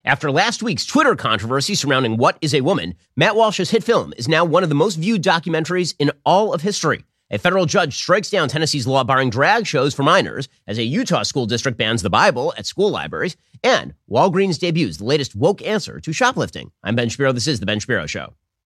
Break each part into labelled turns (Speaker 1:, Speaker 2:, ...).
Speaker 1: After last week's Twitter controversy surrounding What is a Woman, Matt Walsh's hit film is now one of the most viewed documentaries in all of history. A federal judge strikes down Tennessee's law barring drag shows for minors as a Utah school district bans the Bible at school libraries, and Walgreens debuts the latest woke answer to shoplifting. I'm Ben Shapiro. This is The Ben Shapiro Show.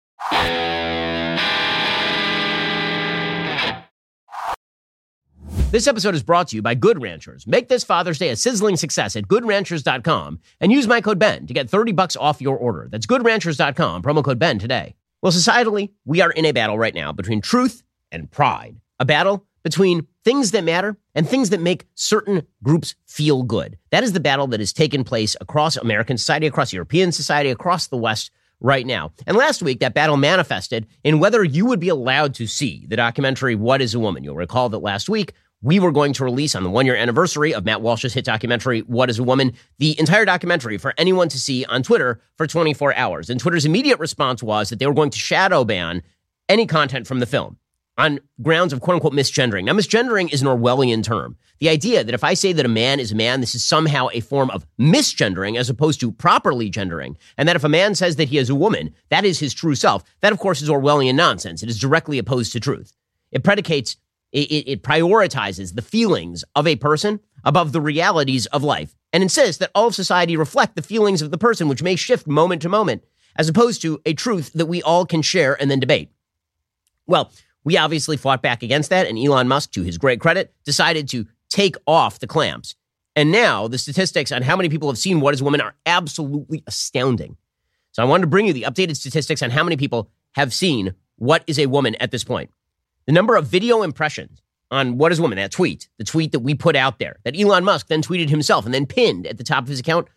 Speaker 1: This episode is brought to you by Good Ranchers. Make this Father's Day a sizzling success at GoodRanchers.com and use my code BEN to get $30 off your order. That's GoodRanchers.com, promo code BEN today. Well, societally, we are in a battle right now between truth and pride. A battle between things that matter and things that make certain groups feel good. That is the battle that has taken place across American society, across European society, across the West right now. And last week, that battle manifested in whether you would be allowed to see the documentary What is a Woman? You'll recall that last week, we were going to release on the one-year anniversary of Matt Walsh's hit documentary, What is a Woman? The entire documentary for anyone to see on Twitter for 24 hours. And Twitter's immediate response was that they were going to shadow ban any content from the film on grounds of quote-unquote misgendering. Now, misgendering is an Orwellian term. The idea that if I say that a man is a man, this is somehow a form of misgendering as opposed to properly gendering, and that if a man says that he is a woman, that is his true self, that, of course, is Orwellian nonsense. It is directly opposed to truth. It predicates It prioritizes the feelings of a person above the realities of life and insists that all of society reflect the feelings of the person, which may shift moment to moment, as opposed to a truth that we all can share and then debate. Well, we obviously fought back against that, and Elon Musk, to his great credit, decided to take off the clamps. And now the statistics on how many people have seen What is a Woman are absolutely astounding. So I wanted to bring you the updated statistics on how many people have seen What is a Woman at this point. The number of video impressions on What is a Woman, that tweet, the tweet that we put out there, that Elon Musk then tweeted himself and then pinned at the top of his account,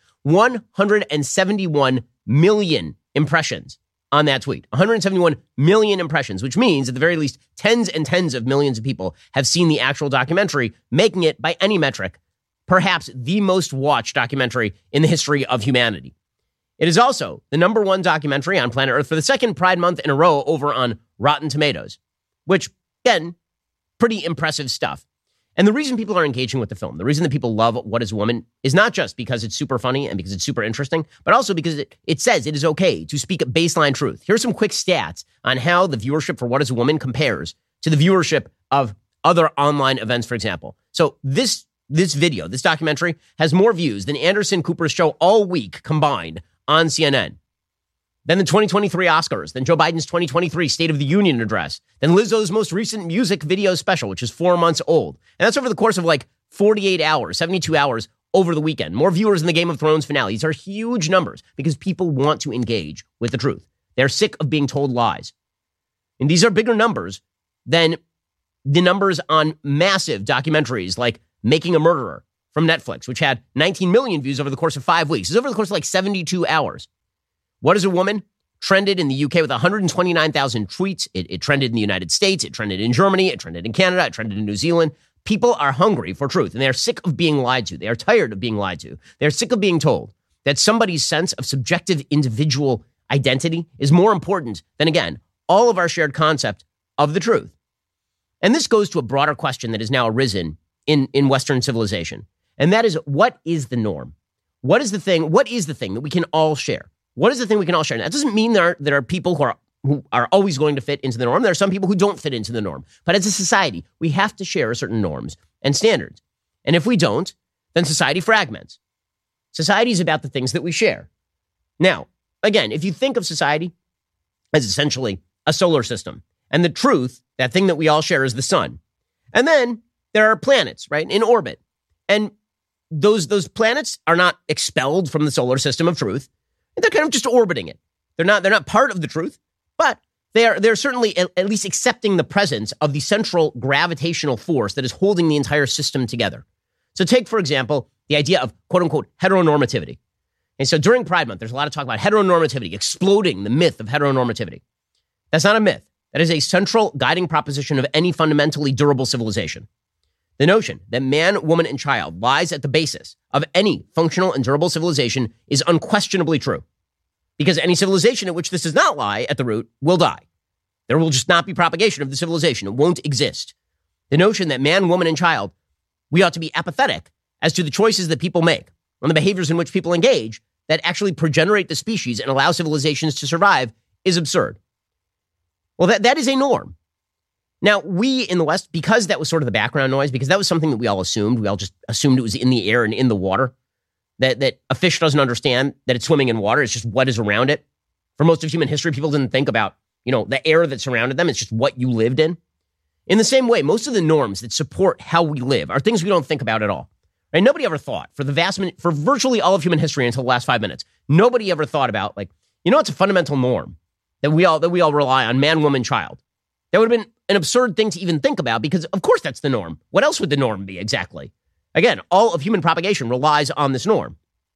Speaker 1: 171 million impressions on that tweet. 171 million impressions, which means at the very least tens and tens of millions of people have seen the actual documentary, making it, by any metric, perhaps the most watched documentary in the history of humanity. It is also the number one documentary on planet Earth for the second Pride Month in a row over on Rotten Tomatoes, which, again, pretty impressive stuff. And the reason people are engaging with the film, the reason that people love What is a Woman, is not just because it's super funny and because it's super interesting, but also because it says it is okay to speak baseline truth. Here's some quick stats on how the viewership for What is a Woman compares to the viewership of other online events, for example. So this video, this documentary, has more views than Anderson Cooper's show all week combined on CNN. Then the 2023 Oscars, then Joe Biden's 2023 State of the Union address, then Lizzo's most recent music video special, which is 4 months old. And that's over the course of like 48 hours, 72 hours over the weekend. More viewers than the Game of Thrones finale. These are huge numbers because people want to engage with the truth. They're sick of being told lies. And these are bigger numbers than the numbers on massive documentaries like Making a Murderer from Netflix, which had 19 million views over the course of 5 weeks. It's over the course of like 72 hours. What is a Woman? Trended in the UK with 129,000 tweets. It trended in the United States. It trended in Germany. It trended in Canada. It trended in New Zealand. People are hungry for truth, and they are sick of being lied to. They are tired of being lied to. They're sick of being told that somebody's sense of subjective individual identity is more important than, again, all of our shared concept of the truth. And this goes to a broader question that has now arisen in Western civilization, and that is, what is the norm? What is the thing that we can all share? What is the thing we can all share? Now, that doesn't mean there are people who are always going to fit into the norm. There are some people who don't fit into the norm. But as a society, we have to share certain norms and standards. And if we don't, then society fragments. Society is about the things that we share. Now, again, if you think of society as essentially a solar system, and the truth, that thing that we all share, is the sun. And then there are planets, right, in orbit. And those planets are not expelled from the solar system of truth. They're kind of just orbiting it. They're not part of the truth, but they're certainly at least accepting the presence of the central gravitational force that is holding the entire system together. So take, for example, the idea of quote unquote heteronormativity. And so during Pride Month, there's a lot of talk about heteronormativity, exploding the myth of heteronormativity. That's not a myth. That is a central guiding proposition of any fundamentally durable civilization. The notion that man, woman, and child lies at the basis of any functional and durable civilization is unquestionably true. Because any civilization at which this does not lie at the root will die. There will just not be propagation of the civilization. It won't exist. The notion that man, woman, and child, we ought to be apathetic as to the choices that people make and the behaviors in which people engage, that actually progenerate the species and allow civilizations to survive is absurd. Well, that is a norm. Now, we in the West, because that was sort of the background noise, because that was something that we all assumed, we all just assumed it was in the air and in the water, that a fish doesn't understand that it's swimming in water. It's just what is around it. For most of human history, people didn't think about, the air that surrounded them. It's just what you lived in. In the same way, most of the norms that support how we live are things we don't think about at all. Right? Nobody ever thought, for virtually all of human history until the last 5 minutes, nobody ever thought about, it's a fundamental norm that we all rely on, man, woman, child. That would have been an absurd thing to even think about because, of course, that's the norm. What else would the norm be exactly? Again, all of human propagation relies on this norm.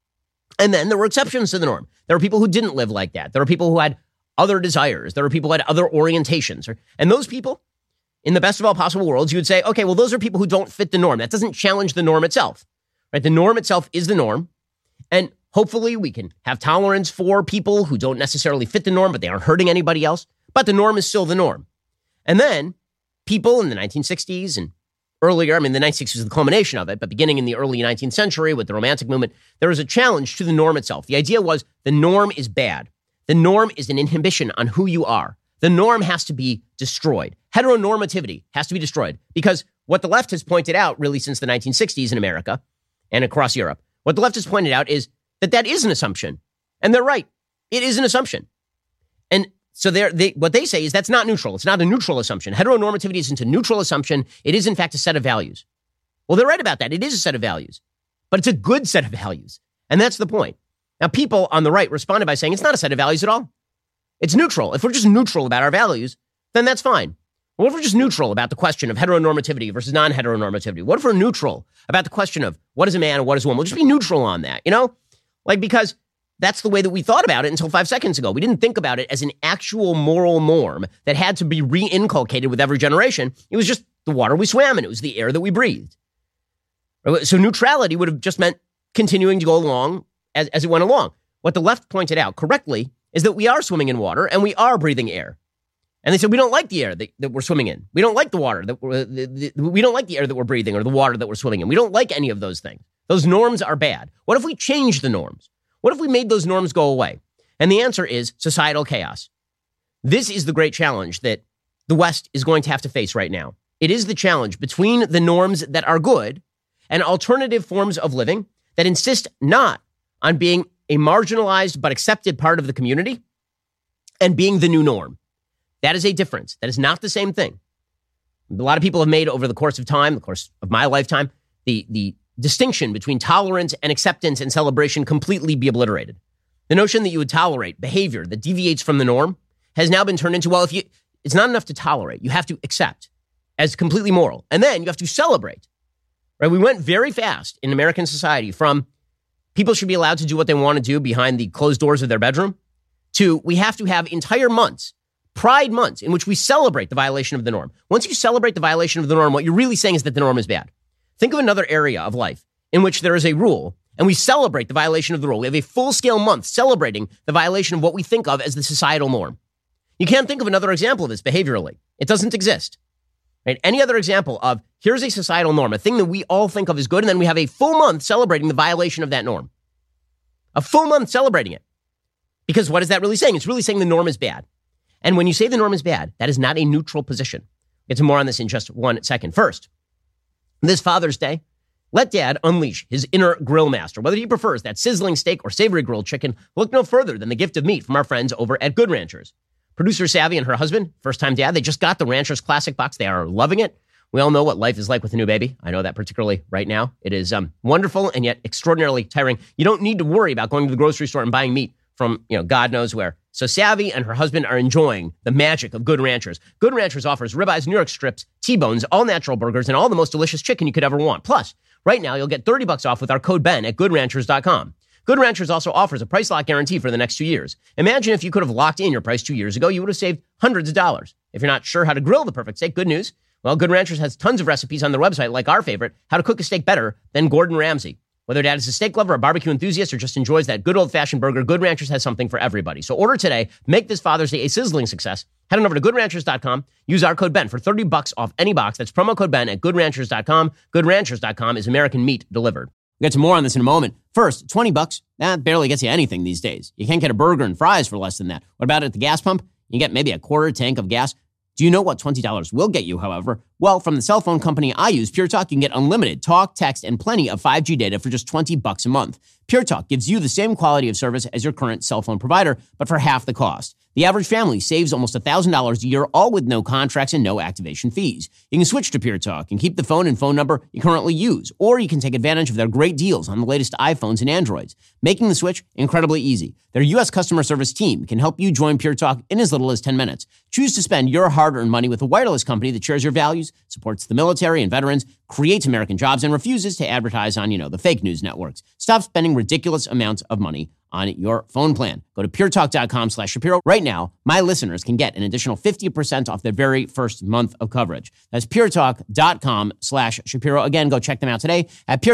Speaker 1: And then there were exceptions to the norm. There were people who didn't live like that. There were people who had other desires. There were people who had other orientations. And those people, in the best of all possible worlds, you would say, okay, well, those are people who don't fit the norm. That doesn't challenge the norm itself. Right? The norm itself is the norm. And hopefully we can have tolerance for people who don't necessarily fit the norm, but they aren't hurting anybody else. But the norm is still the norm. And then people in the 1960s and earlier, the 1960s was the culmination of it, but beginning in the early 19th century with the Romantic movement, there was a challenge to the norm itself. The idea was the norm is bad. The norm is an inhibition on who you are. The norm has to be destroyed. Heteronormativity has to be destroyed because what the left has pointed out really since the 1960s in America and across Europe, what the left has pointed out is that is an assumption. And they're right. It is an assumption. And so what they say is that's not neutral. It's not a neutral assumption. Heteronormativity isn't a neutral assumption. It is, in fact, a set of values. Well, they're right about that. It is a set of values, but it's a good set of values. And that's the point. Now, people on the right responded by saying it's not a set of values at all. It's neutral. If we're just neutral about our values, then that's fine. What if we're just neutral about the question of heteronormativity versus non-heteronormativity? What if we're neutral about the question of what is a man and what is a woman? We'll just be neutral on that, because that's the way that we thought about it until 5 seconds ago. We didn't think about it as an actual moral norm that had to be re-inculcated with every generation. It was just the water we swam in. It was the air that we breathed. So neutrality would have just meant continuing to go along as it went along. What the left pointed out correctly is that we are swimming in water and we are breathing air. And they said, we don't like the air that we're swimming in. We don't like the water we don't like the air that we're breathing or the water that we're swimming in. We don't like any of those things. Those norms are bad. What if we change the norms? What if we made those norms go away? And the answer is societal chaos. This is the great challenge that the West is going to have to face right now. It is the challenge between the norms that are good and alternative forms of living that insist not on being a marginalized but accepted part of the community and being the new norm. That is a difference. That is not the same thing. A lot of people have made over the course of time, the course of my lifetime, the distinction between tolerance and acceptance and celebration completely be obliterated. The notion that you would tolerate behavior that deviates from the norm has now been turned into, it's not enough to tolerate. You have to accept as completely moral. And then you have to celebrate. Right? We went very fast in American society from people should be allowed to do what they want to do behind the closed doors of their bedroom to we have to have entire months, pride months, in which we celebrate the violation of the norm. Once you celebrate the violation of the norm, what you're really saying is that the norm is bad. Think of another area of life in which there is a rule and we celebrate the violation of the rule. We have a full-scale month celebrating the violation of what we think of as the societal norm. You can't think of another example of this behaviorally. It doesn't exist. Right? Any other example of here's a societal norm, a thing that we all think of as good, and then we have a full month celebrating the violation of that norm. A full month celebrating it. Because what is that really saying? It's really saying the norm is bad. And when you say the norm is bad, that is not a neutral position. We'll get to more on this in just 1 second. First, this Father's Day, let Dad unleash his inner grill master. Whether he prefers that sizzling steak or savory grilled chicken, look no further than the gift of meat from our friends over at Good Ranchers. Producer Savvy and her husband, first-time dad, they just got the Ranchers Classic Box. They are loving it. We all know what life is like with a new baby. I know that particularly right now. It is wonderful and yet extraordinarily tiring. You don't need to worry about going to the grocery store and buying meat from, God knows where. So Savvy and her husband are enjoying the magic of Good Ranchers. Good Ranchers offers ribeyes, New York strips, T-bones, all-natural burgers, and all the most delicious chicken you could ever want. Plus, right now, you'll get $30 off with our code BEN at GoodRanchers.com. Good Ranchers also offers a price lock guarantee for the next 2 years. Imagine if you could have locked in your price 2 years ago, you would have saved hundreds of dollars. If you're not sure how to grill the perfect steak, good news. Well, Good Ranchers has tons of recipes on their website, like our favorite, how to cook a steak better than Gordon Ramsay. Whether Dad is a steak lover, a barbecue enthusiast, or just enjoys that good old-fashioned burger, Good Ranchers has something for everybody. So order today. Make this Father's Day a sizzling success. Head on over to GoodRanchers.com. Use our code BEN for $30 off any box. That's promo code BEN at GoodRanchers.com. GoodRanchers.com is American meat delivered.
Speaker 2: We'll get to more on this in a moment. First, $20, that barely gets you anything these days. You can't get a burger and fries for less than that. What about at the gas pump? You get maybe a quarter tank of gas. Do you know what $20 will get you, however? Well, from the cell phone company I use, Pure Talk, you can get unlimited talk, text, and plenty of 5G data for just $20 a month. Pure Talk gives you the same quality of service as your current cell phone provider, but for half the cost. The average family saves almost $1,000 a year, all with no contracts and no activation fees. You can switch to Pure Talk and keep the phone and phone number you currently use, or you can take advantage of their great deals on the latest iPhones and Androids. Making the switch incredibly easy. Their U.S. customer service team can help you join Pure Talk in as little as 10 minutes. Choose to spend your hard-earned money with a wireless company that shares your values, supports the military and veterans, creates American jobs, and refuses to advertise on, the fake news networks. Stop spending ridiculous amounts of money on your phone plan. Go to puretalk.com/Shapiro. Right now, my listeners can get an additional 50% off their very first month of coverage. That's puretalk.com/Shapiro. Again, go check them out today at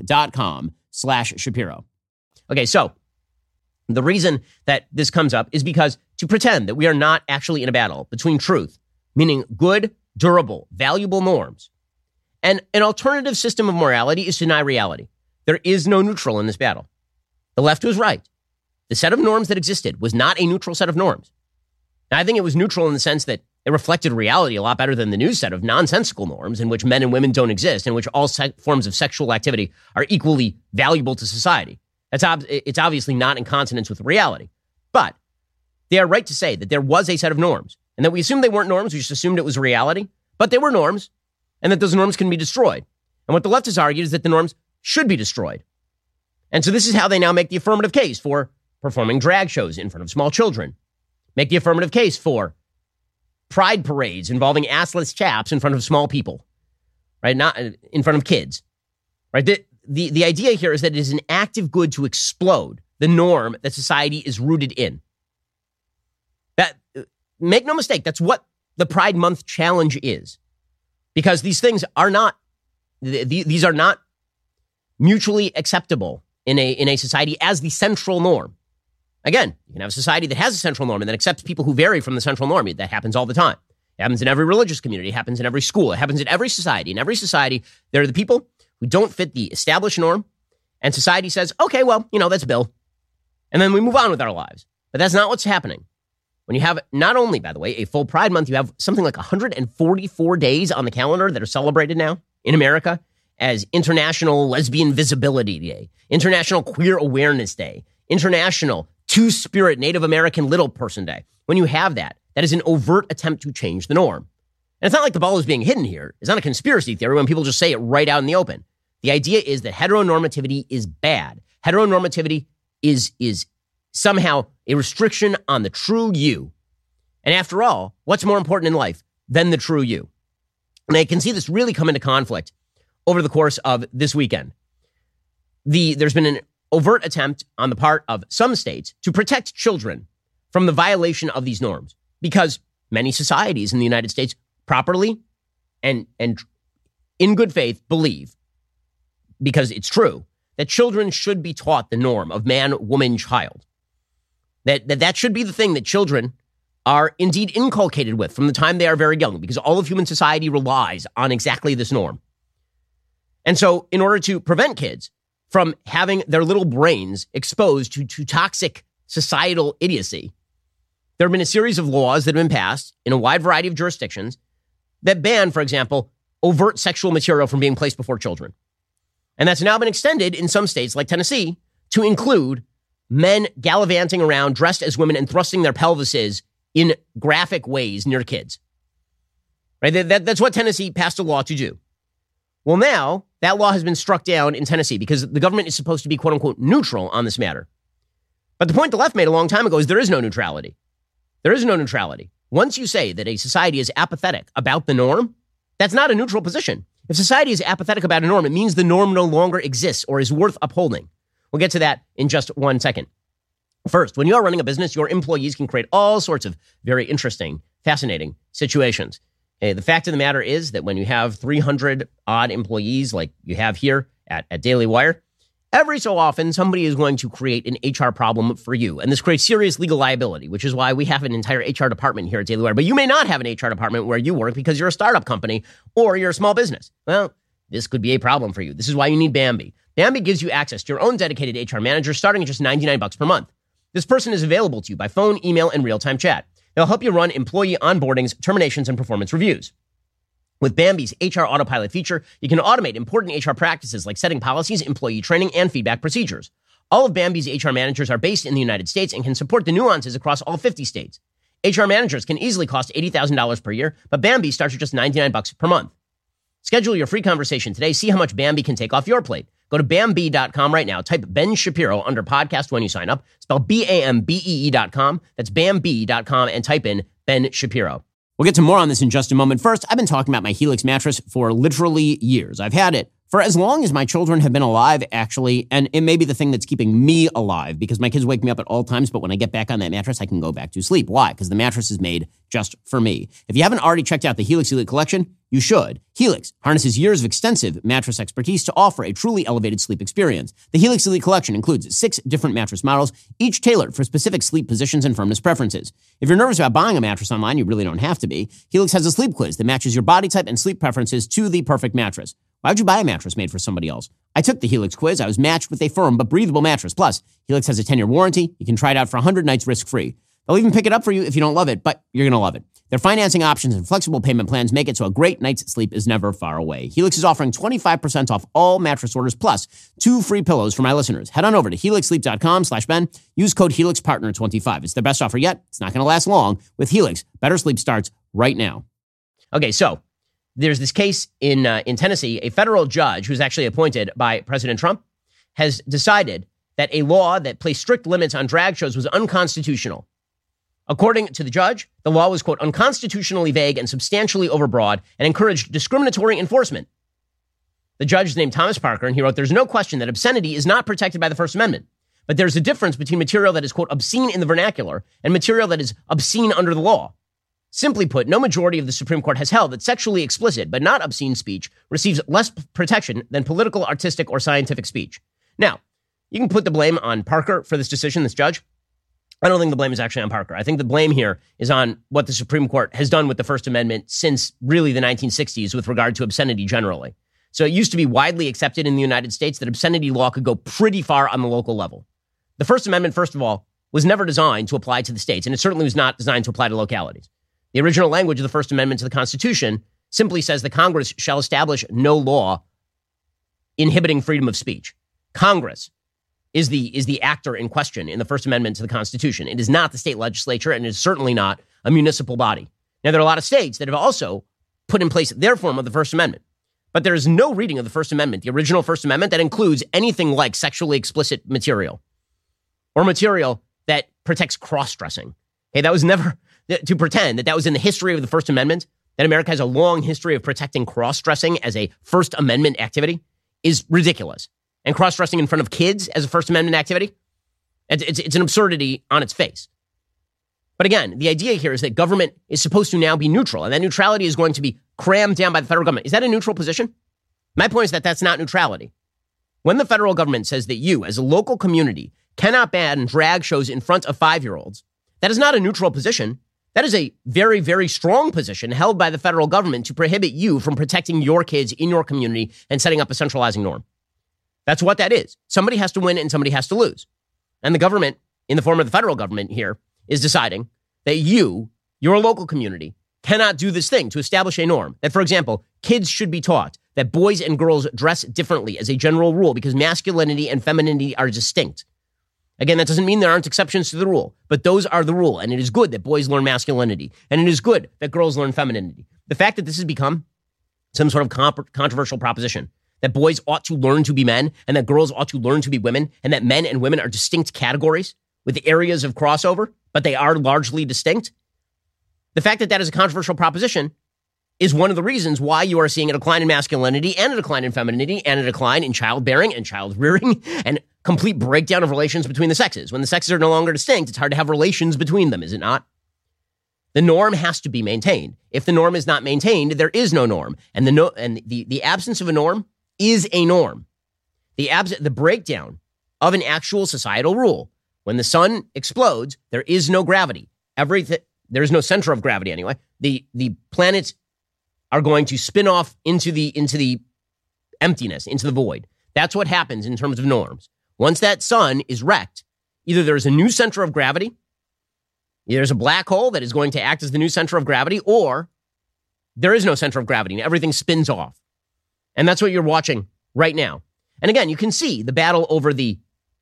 Speaker 2: puretalk.com/Shapiro.
Speaker 1: Okay, so the reason that this comes up is because to pretend that we are not actually in a battle between truth, meaning good, durable, valuable norms, and an alternative system of morality is to deny reality. There is no neutral in this battle. The left was right. The set of norms that existed was not a neutral set of norms. Now, I think it was neutral in the sense that it reflected reality a lot better than the new set of nonsensical norms in which men and women don't exist, in which all forms of sexual activity are equally valuable to society. It's obviously not in consonance with reality. But they are right to say that there was a set of norms, and that we assumed they weren't norms, we just assumed it was reality, but they were norms, and that those norms can be destroyed. And what the left has argued is that the norms should be destroyed. And so this is how they now make the affirmative case for performing drag shows in front of small children. Make the affirmative case for pride parades involving assless chaps in front of small people, right? Not in front of kids, right? The idea here is that it is an active good to explode the norm that society is rooted in. That, make no mistake, that's what the Pride Month challenge is. Because these things are not, these are not mutually acceptable in a society as the central norm. Again, you can have a society that has a central norm and then accepts people who vary from the central norm. That happens all the time. It happens in every religious community. It happens in every school. It happens in every society. In every society, there are the people who don't fit the established norm, and society says, okay, well, that's Bill. And then we move on with our lives. But that's not what's happening. When you have not only, by the way, a full Pride Month, you have something like 144 days on the calendar that are celebrated now in America as International Lesbian Visibility Day, International Queer Awareness Day, International Two-Spirit Native American Little Person Day. When you have that, that is an overt attempt to change the norm. And it's not like the ball is being hidden here. It's not a conspiracy theory when people just say it right out in the open. The idea is that heteronormativity is bad. Heteronormativity is somehow a restriction on the true you. And after all, what's more important in life than the true you? And I can see this really come into conflict over the course of this weekend. There's been an overt attempt on the part of some states to protect children from the violation of these norms, because many societies in the United States properly and in good faith believe, because it's true, that children should be taught the norm of man, woman, child. That should be the thing that children are indeed inculcated with from the time they are very young, because all of human society relies on exactly this norm. And so in order to prevent kids from having their little brains exposed to toxic societal idiocy, there have been a series of laws that have been passed in a wide variety of jurisdictions that ban, for example, overt sexual material from being placed before children. And that's now been extended in some states like Tennessee to include men gallivanting around dressed as women and thrusting their pelvises in graphic ways near kids. Right? That's what Tennessee passed a law to do. Well, now that law has been struck down in Tennessee because the government is supposed to be, quote unquote, neutral on this matter. But the point the left made a long time ago is there is no neutrality. There is no neutrality. Once you say that a society is apathetic about the norm, that's not a neutral position. If society is apathetic about a norm, it means the norm no longer exists or is worth upholding. We'll get to that in just 1 second. First, when you are running a business, your employees can create all sorts of very interesting, fascinating situations. The fact of the matter is that when you have 300 odd employees like you have here at Daily Wire, every so often somebody is going to create an HR problem for you. And this creates serious legal liability, which is why we have an entire HR department here at Daily Wire. But you may not have an HR department where you work because you're a startup company or you're a small business. Well, this could be a problem for you. This is why you need Bambee. Bambee gives you access to your own dedicated HR manager starting at just $99 per month. This person is available to you by phone, email, and real-time chat. They'll help you run employee onboardings, terminations, and performance reviews. With Bambee's HR Autopilot feature, you can automate important HR practices like setting policies, employee training, and feedback procedures. All of Bambee's HR managers are based in the United States and can support the nuances across all 50 states. HR managers can easily cost $80,000 per year, but Bambee starts at just $99 per month. Schedule your free conversation today. See how much Bambee can take off your plate. Go to Bambee.com right now. Type Ben Shapiro under podcast when you sign up. Spell BAMBEE.com. That's Bambee.com and type in Ben Shapiro.
Speaker 2: We'll get to more on this in just a moment. First, I've been talking about my Helix mattress for literally years. I've had it for as long as my children have been alive, actually, and it may be the thing that's keeping me alive because my kids wake me up at all times, but when I get back on that mattress, I can go back to sleep. Why? Because the mattress is made just for me. If you haven't already checked out the Helix Elite Collection, you should. Helix harnesses years of extensive mattress expertise to offer a truly elevated sleep experience. The Helix Elite Collection includes 6 different mattress models, each tailored for specific sleep positions and firmness preferences. If you're nervous about buying a mattress online, you really don't have to be. Helix has a sleep quiz that matches your body type and sleep preferences to the perfect mattress. Why would you buy a mattress made for somebody else? I took the Helix quiz. I was matched with a firm but breathable mattress. Plus, Helix has a 10-year warranty. You can try it out for 100 nights risk-free. They'll even pick it up for you if you don't love it, but you're going to love it. Their financing options and flexible payment plans make it so a great night's sleep is never far away. Helix is offering 25% off all mattress orders plus 2 free pillows for my listeners. Head on over to helixsleep.com/Ben. Use code HelixPartner25. It's their best offer yet. It's not going to last long. With Helix, better sleep starts right now.
Speaker 1: Okay, so there's this case in Tennessee. A federal judge who's actually appointed by President Trump has decided that a law that placed strict limits on drag shows was unconstitutional. According to the judge, the law was, quote, unconstitutionally vague and substantially overbroad and encouraged discriminatory enforcement. The judge is named Thomas Parker, and he wrote, there's no question that obscenity is not protected by the First Amendment, but there's a difference between material that is, quote, obscene in the vernacular and material that is obscene under the law. Simply put, no majority of the Supreme Court has held that sexually explicit but not obscene speech receives less protection than political, artistic, or scientific speech. Now, you can put the blame on Parker for this decision, this judge. I don't think the blame is actually on Parker. I think the blame here is on what the Supreme Court has done with the First Amendment since really the 1960s with regard to obscenity generally. So it used to be widely accepted in the United States that obscenity law could go pretty far on the local level. The First Amendment, first of all, was never designed to apply to the states, and it certainly was not designed to apply to localities. The original language of the First Amendment to the Constitution simply says that Congress shall establish no law inhibiting freedom of speech. Congress is the actor in question in the First Amendment to the Constitution. It is not the state legislature, and it is certainly not a municipal body. Now, there are a lot of states that have also put in place their form of the First Amendment, but there is no reading of the First Amendment, the original First Amendment, that includes anything like sexually explicit material or material that protects cross-dressing. Hey, that was never, to pretend that was in the history of the First Amendment, that America has a long history of protecting cross-dressing as a First Amendment activity is ridiculous. And cross-dressing in front of kids as a First Amendment activity, it's an absurdity on its face. But again, the idea here is that government is supposed to now be neutral, and that neutrality is going to be crammed down by the federal government. Is that a neutral position? My point is that that's not neutrality. When the federal government says that you, as a local community, cannot ban drag shows in front of 5-year-olds, that is not a neutral position. That is a very, very strong position held by the federal government to prohibit you from protecting your kids in your community and setting up a centralizing norm. That's what that is. Somebody has to win and somebody has to lose. And the government, in the form of the federal government here, is deciding that your local community, cannot do this thing to establish a norm. That, for example, kids should be taught that boys and girls dress differently as a general rule because masculinity and femininity are distinct. Again, that doesn't mean there aren't exceptions to the rule, but those are the rule. And it is good that boys learn masculinity. And it is good that girls learn femininity. The fact that this has become some sort of controversial proposition, that boys ought to learn to be men and that girls ought to learn to be women, and that men and women are distinct categories with areas of crossover, but they are largely distinct. The fact that that is a controversial proposition is one of the reasons why you are seeing a decline in masculinity and a decline in femininity and a decline in childbearing and child rearing and complete breakdown of relations between the sexes. When the sexes are no longer distinct, it's hard to have relations between them, is it not? The norm has to be maintained. If the norm is not maintained, there is no norm. And the absence of a norm is a norm. The breakdown of an actual societal rule. When the sun explodes, there is no gravity. There is no center of gravity anyway. The planets are going to spin off into the emptiness, into the void. That's what happens in terms of norms. Once that sun is wrecked, either there's a new center of gravity, either there's a black hole that is going to act as the new center of gravity, or there is no center of gravity and everything spins off. And that's what you're watching right now. And again, you can see the battle over the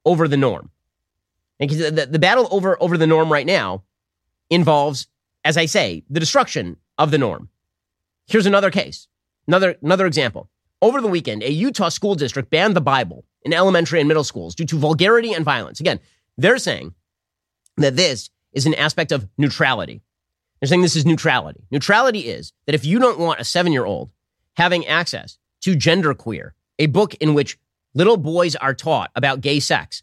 Speaker 1: norm. And the battle over the norm right now involves, as I say, the destruction of the norm. Here's another case, another example. Over the weekend, a Utah school district banned the Bible in elementary and middle schools due to vulgarity and violence. Again, they're saying that this is an aspect of neutrality. They're saying this is neutrality. Neutrality is that if you don't want a 7-year-old having access to Genderqueer, a book in which little boys are taught about gay sex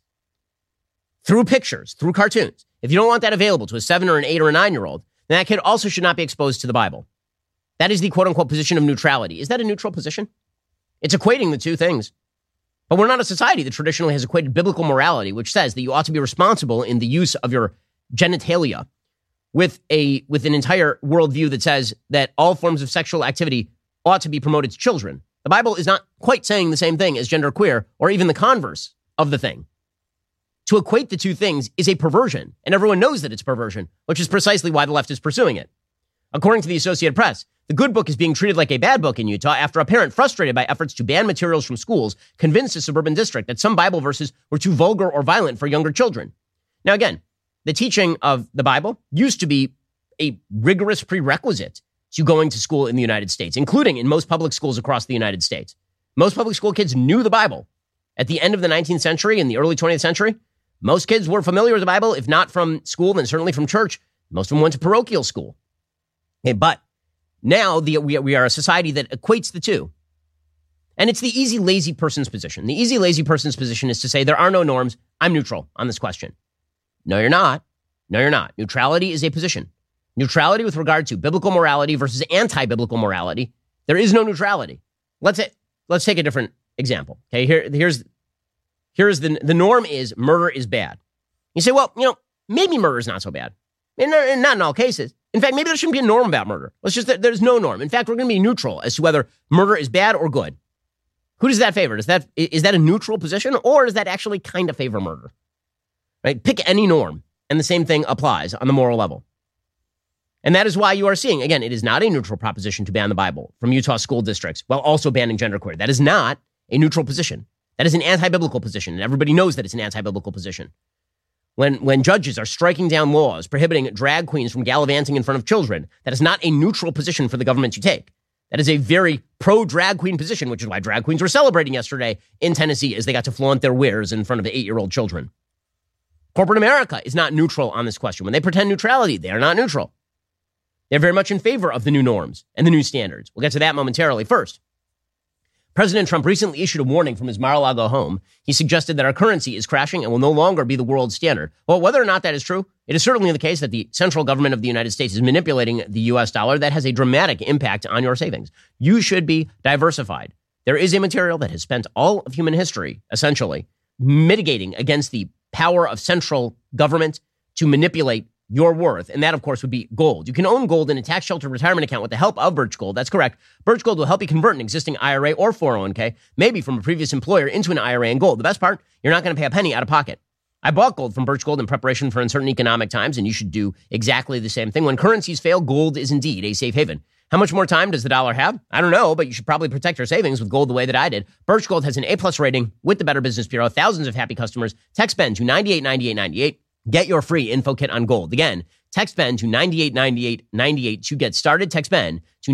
Speaker 1: through pictures, through cartoons, if you don't want that available to a 7 or an 8 or a 9-year-old, then that kid also should not be exposed to the Bible. That is the quote-unquote position of neutrality. Is that a neutral position? It's equating the two things. But we're not a society that traditionally has equated biblical morality, which says that you ought to be responsible in the use of your genitalia, with an entire worldview that says that all forms of sexual activity ought to be promoted to children. The Bible is not quite saying the same thing as genderqueer, or even the converse of the thing. To equate the two things is a perversion, and everyone knows that it's perversion, which is precisely why the left is pursuing it. According to the Associated Press, the good book is being treated like a bad book in Utah after a parent frustrated by efforts to ban materials from schools convinced a suburban district that some Bible verses were too vulgar or violent for younger children. Now, again, the teaching of the Bible used to be a rigorous prerequisite to going to school in the United States, including in most public schools across the United States. Most public school kids knew the Bible. At the end of the 19th century and the early 20th century, most kids were familiar with the Bible, if not from school, then certainly from church. Most of them went to parochial school. Okay, but now we are a society that equates the two. And it's the easy, lazy person's position. The easy, lazy person's position is to say there are no norms. I'm neutral on this question. No, you're not. No, you're not. Neutrality is a position. Neutrality with regard to biblical morality versus anti-biblical morality. There is no neutrality. Let's take a different example. Okay, here's the norm is murder is bad. You say, well, maybe murder is not so bad. And not in all cases. In fact, maybe there shouldn't be a norm about murder. There's no norm. In fact, we're going to be neutral as to whether murder is bad or good. Who does that favor? Is that a neutral position, or does that actually kind of favor murder? Right? Pick any norm, and the same thing applies on the moral level. And that is why you are seeing, again, it is not a neutral proposition to ban the Bible from Utah school districts while also banning genderqueer. That is not a neutral position. That is an anti-biblical position, and everybody knows that it's an anti-biblical position. When judges are striking down laws prohibiting drag queens from gallivanting in front of children, that is not a neutral position for the government to take. That is a very pro-drag queen position, which is why drag queens were celebrating yesterday in Tennessee as they got to flaunt their wares in front of the 8-year-old children. Corporate America is not neutral on this question. When they pretend neutrality, they are not neutral. They're very much in favor of the new norms and the new standards. We'll get to that momentarily. First, President Trump recently issued a warning from his Mar-a-Lago home. He suggested that our currency is crashing and will no longer be the world standard. Well, whether or not that is true, it is certainly the case that the central government of the United States is manipulating the U.S. dollar. That has a dramatic impact on your savings. You should be diversified. There is a material that has spent all of human history, essentially, mitigating against the power of central government to manipulate your worth. And that, of course, would be gold. You can own gold in a tax sheltered retirement account with the help of Birch Gold. That's correct. Birch Gold will help you convert an existing IRA or 401k, maybe from a previous employer, into an IRA in gold. The best part, you're not going to pay a penny out of pocket. I bought gold from Birch Gold in preparation for uncertain economic times, and you should do exactly the same thing. When currencies fail, gold is indeed a safe haven. How much more time does the dollar have? I don't know, but you should probably protect your savings with gold the way that I did. Birch Gold has an A+ rating with the Better Business Bureau. Thousands of happy customers. Text BEN to 989898. Get your free info kit on gold. Again, text BEN to 989898 to get started. Text BEN to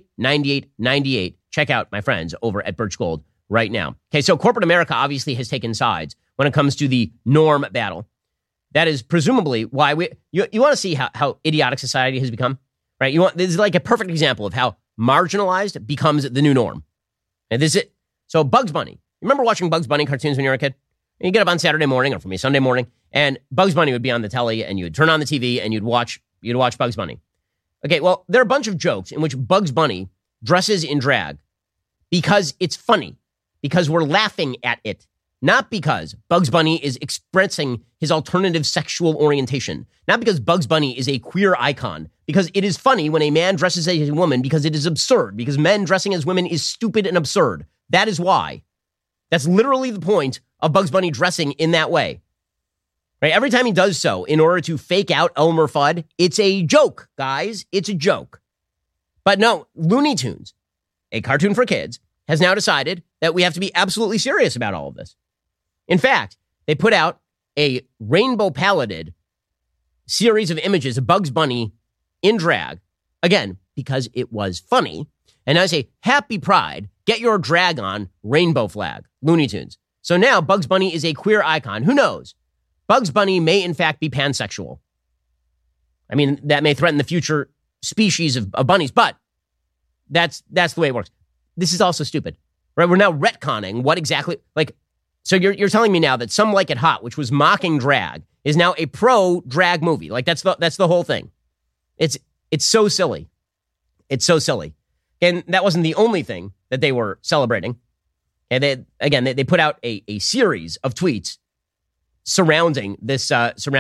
Speaker 1: 989898. Check out my friends over at Birch Gold right now. Okay, so corporate America obviously has taken sides when it comes to the norm battle. That is presumably why you want to see how idiotic society has become, right? This is like a perfect example of how marginalized becomes the new norm. And this is it. So Bugs Bunny. You remember watching Bugs Bunny cartoons when you were a kid? You get up on Saturday morning, or for me, Sunday morning, and Bugs Bunny would be on the telly, and you would turn on the TV, and you'd watch Bugs Bunny. Okay, well, there are a bunch of jokes in which Bugs Bunny dresses in drag because it's funny, because we're laughing at it, not because Bugs Bunny is expressing his alternative sexual orientation, not because Bugs Bunny is a queer icon, because it is funny when a man dresses as a woman, because it is absurd, because men dressing as women is stupid and absurd. That is why. That's literally the point of Bugs Bunny dressing in that way. Right? Every time he does so in order to fake out Elmer Fudd, it's a joke, guys. It's a joke. But no, Looney Tunes, a cartoon for kids, has now decided that we have to be absolutely serious about all of this. In fact, they put out a rainbow paletted series of images of Bugs Bunny in drag, again, because it was funny. And now I say, happy Pride, get your drag on, rainbow flag, Looney Tunes. So now Bugs Bunny is a queer icon. Who knows? Bugs Bunny may in fact be pansexual. I mean, that may threaten the future species of bunnies, but that's the way it works. This is also stupid, right? We're now retconning what exactly, so you're telling me now that Some Like It Hot, which was mocking drag, is now a pro-drag movie. Like, that's the whole thing. It's so silly. It's so silly. And that wasn't the only thing that they were celebrating. And they put out a series of tweets surrounding this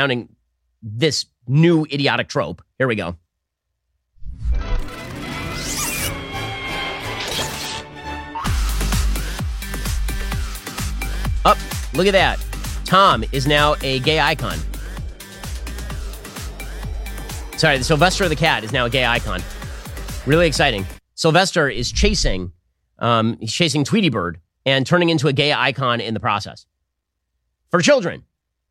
Speaker 1: new idiotic trope. Here we go. Up, look at that. Tom is now a gay icon. Sorry, Sylvester the cat is now a gay icon. Really exciting. Sylvester is chasing Tweety Bird and turning into a gay icon in the process. For children.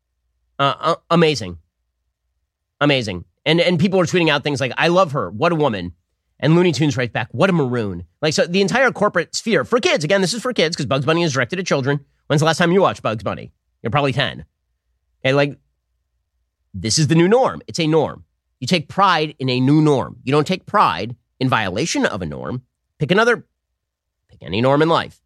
Speaker 1: Amazing. Amazing. And people are tweeting out things like, I love her, what a woman. And Looney Tunes writes back, what a maroon. So the entire corporate sphere, for kids, again, this is for kids because Bugs Bunny is directed at children. When's the last time you watched Bugs Bunny? You're probably 10. Okay, this is the new norm. It's a norm. You take pride in a new norm. You don't take pride in violation of a norm. Pick any norm in life.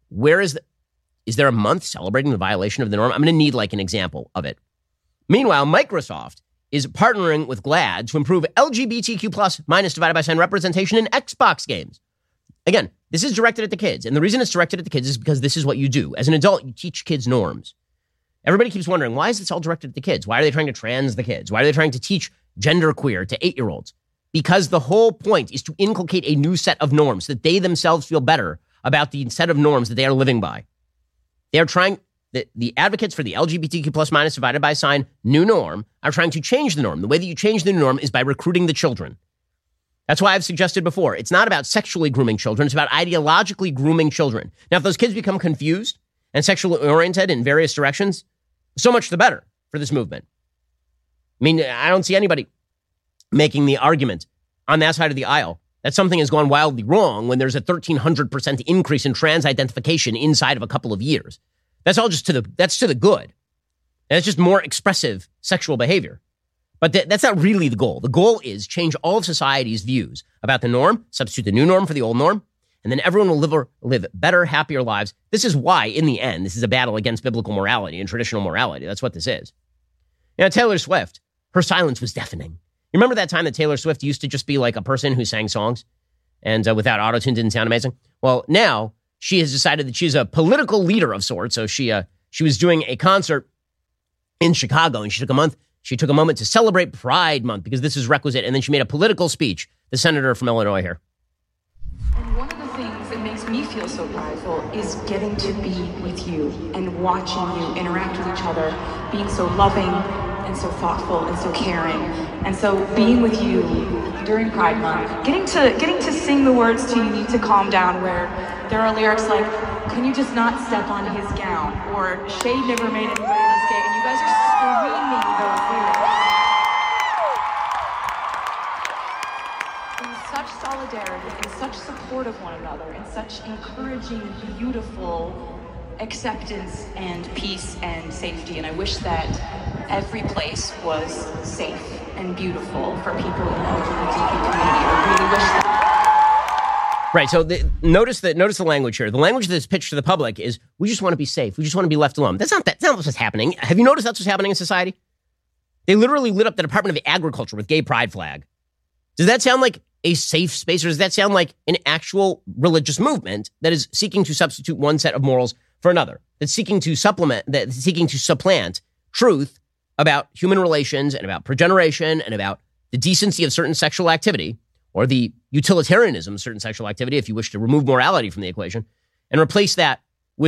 Speaker 1: Is there a month celebrating the violation of the norm? I'm going to need an example of it. Meanwhile, Microsoft is partnering with GLAAD to improve LGBTQ plus minus divided by sign representation in Xbox games. Again, this is directed at the kids. And the reason it's directed at the kids is because this is what you do. As an adult, you teach kids norms. Everybody keeps wondering, why is this all directed at the kids? Why are they trying to trans the kids? Why are they trying to teach genderqueer to 8-year-olds? Because the whole point is to inculcate a new set of norms so that they themselves feel better about the set of norms that they are living by. They are trying, the advocates for the LGBTQ plus minus divided by sign new norm are trying to change the norm. The way that you change the new norm is by recruiting the children. That's why I've suggested before, it's not about sexually grooming children, it's about ideologically grooming children. Now, if those kids become confused and sexually oriented in various directions, so much the better for this movement. I mean, I don't see anybody making the argument on that side of the aisle that something has gone wildly wrong when there's a 1,300% increase in trans identification inside of a couple of years. That's all just to the good. And it's just more expressive sexual behavior. But that's not really the goal. The goal is change all of society's views about the norm, substitute the new norm for the old norm, and then everyone will live better, happier lives. This is why, in the end, this is a battle against biblical morality and traditional morality. That's what this is. Taylor Swift, her silence was deafening. You remember that time that Taylor Swift used to just be like a person who sang songs and without autotune didn't sound amazing? Well, now she has decided that she's a political leader of sorts. So she was doing a concert in Chicago and she took a moment to celebrate Pride Month because this is requisite. And then she made a political speech, the senator from Illinois here.
Speaker 3: And one of the things that makes me feel so prideful is getting to be with you and watching you interact with each other, being so loving and so thoughtful and so caring. And so being with you during Pride Month, getting to sing the words to "You Need to Calm Down," where there are lyrics like, "Can you just not step on his gown?" or "Shade never made anybody less gay," and you guys are screaming those lyrics. In such solidarity, in such support of one another, in such encouraging, beautiful acceptance and peace and safety. And I wish that every place was safe and beautiful for people in the LGBT community. I really wish that.
Speaker 1: Right. So notice the language here. The language that's pitched to the public is, we just want to be safe. We just want to be left alone. That's not what's happening. Have you noticed that's what's happening in society? They literally lit up the Department of Agriculture with gay pride flag. Does that sound like a safe space, or does that sound like an actual religious movement that is seeking to substitute one set of morals for another, that's seeking to supplant truth about human relations and about progeneration and about the decency of certain sexual activity, or the utilitarianism of certain sexual activity, if you wish to remove morality from the equation, and replace that with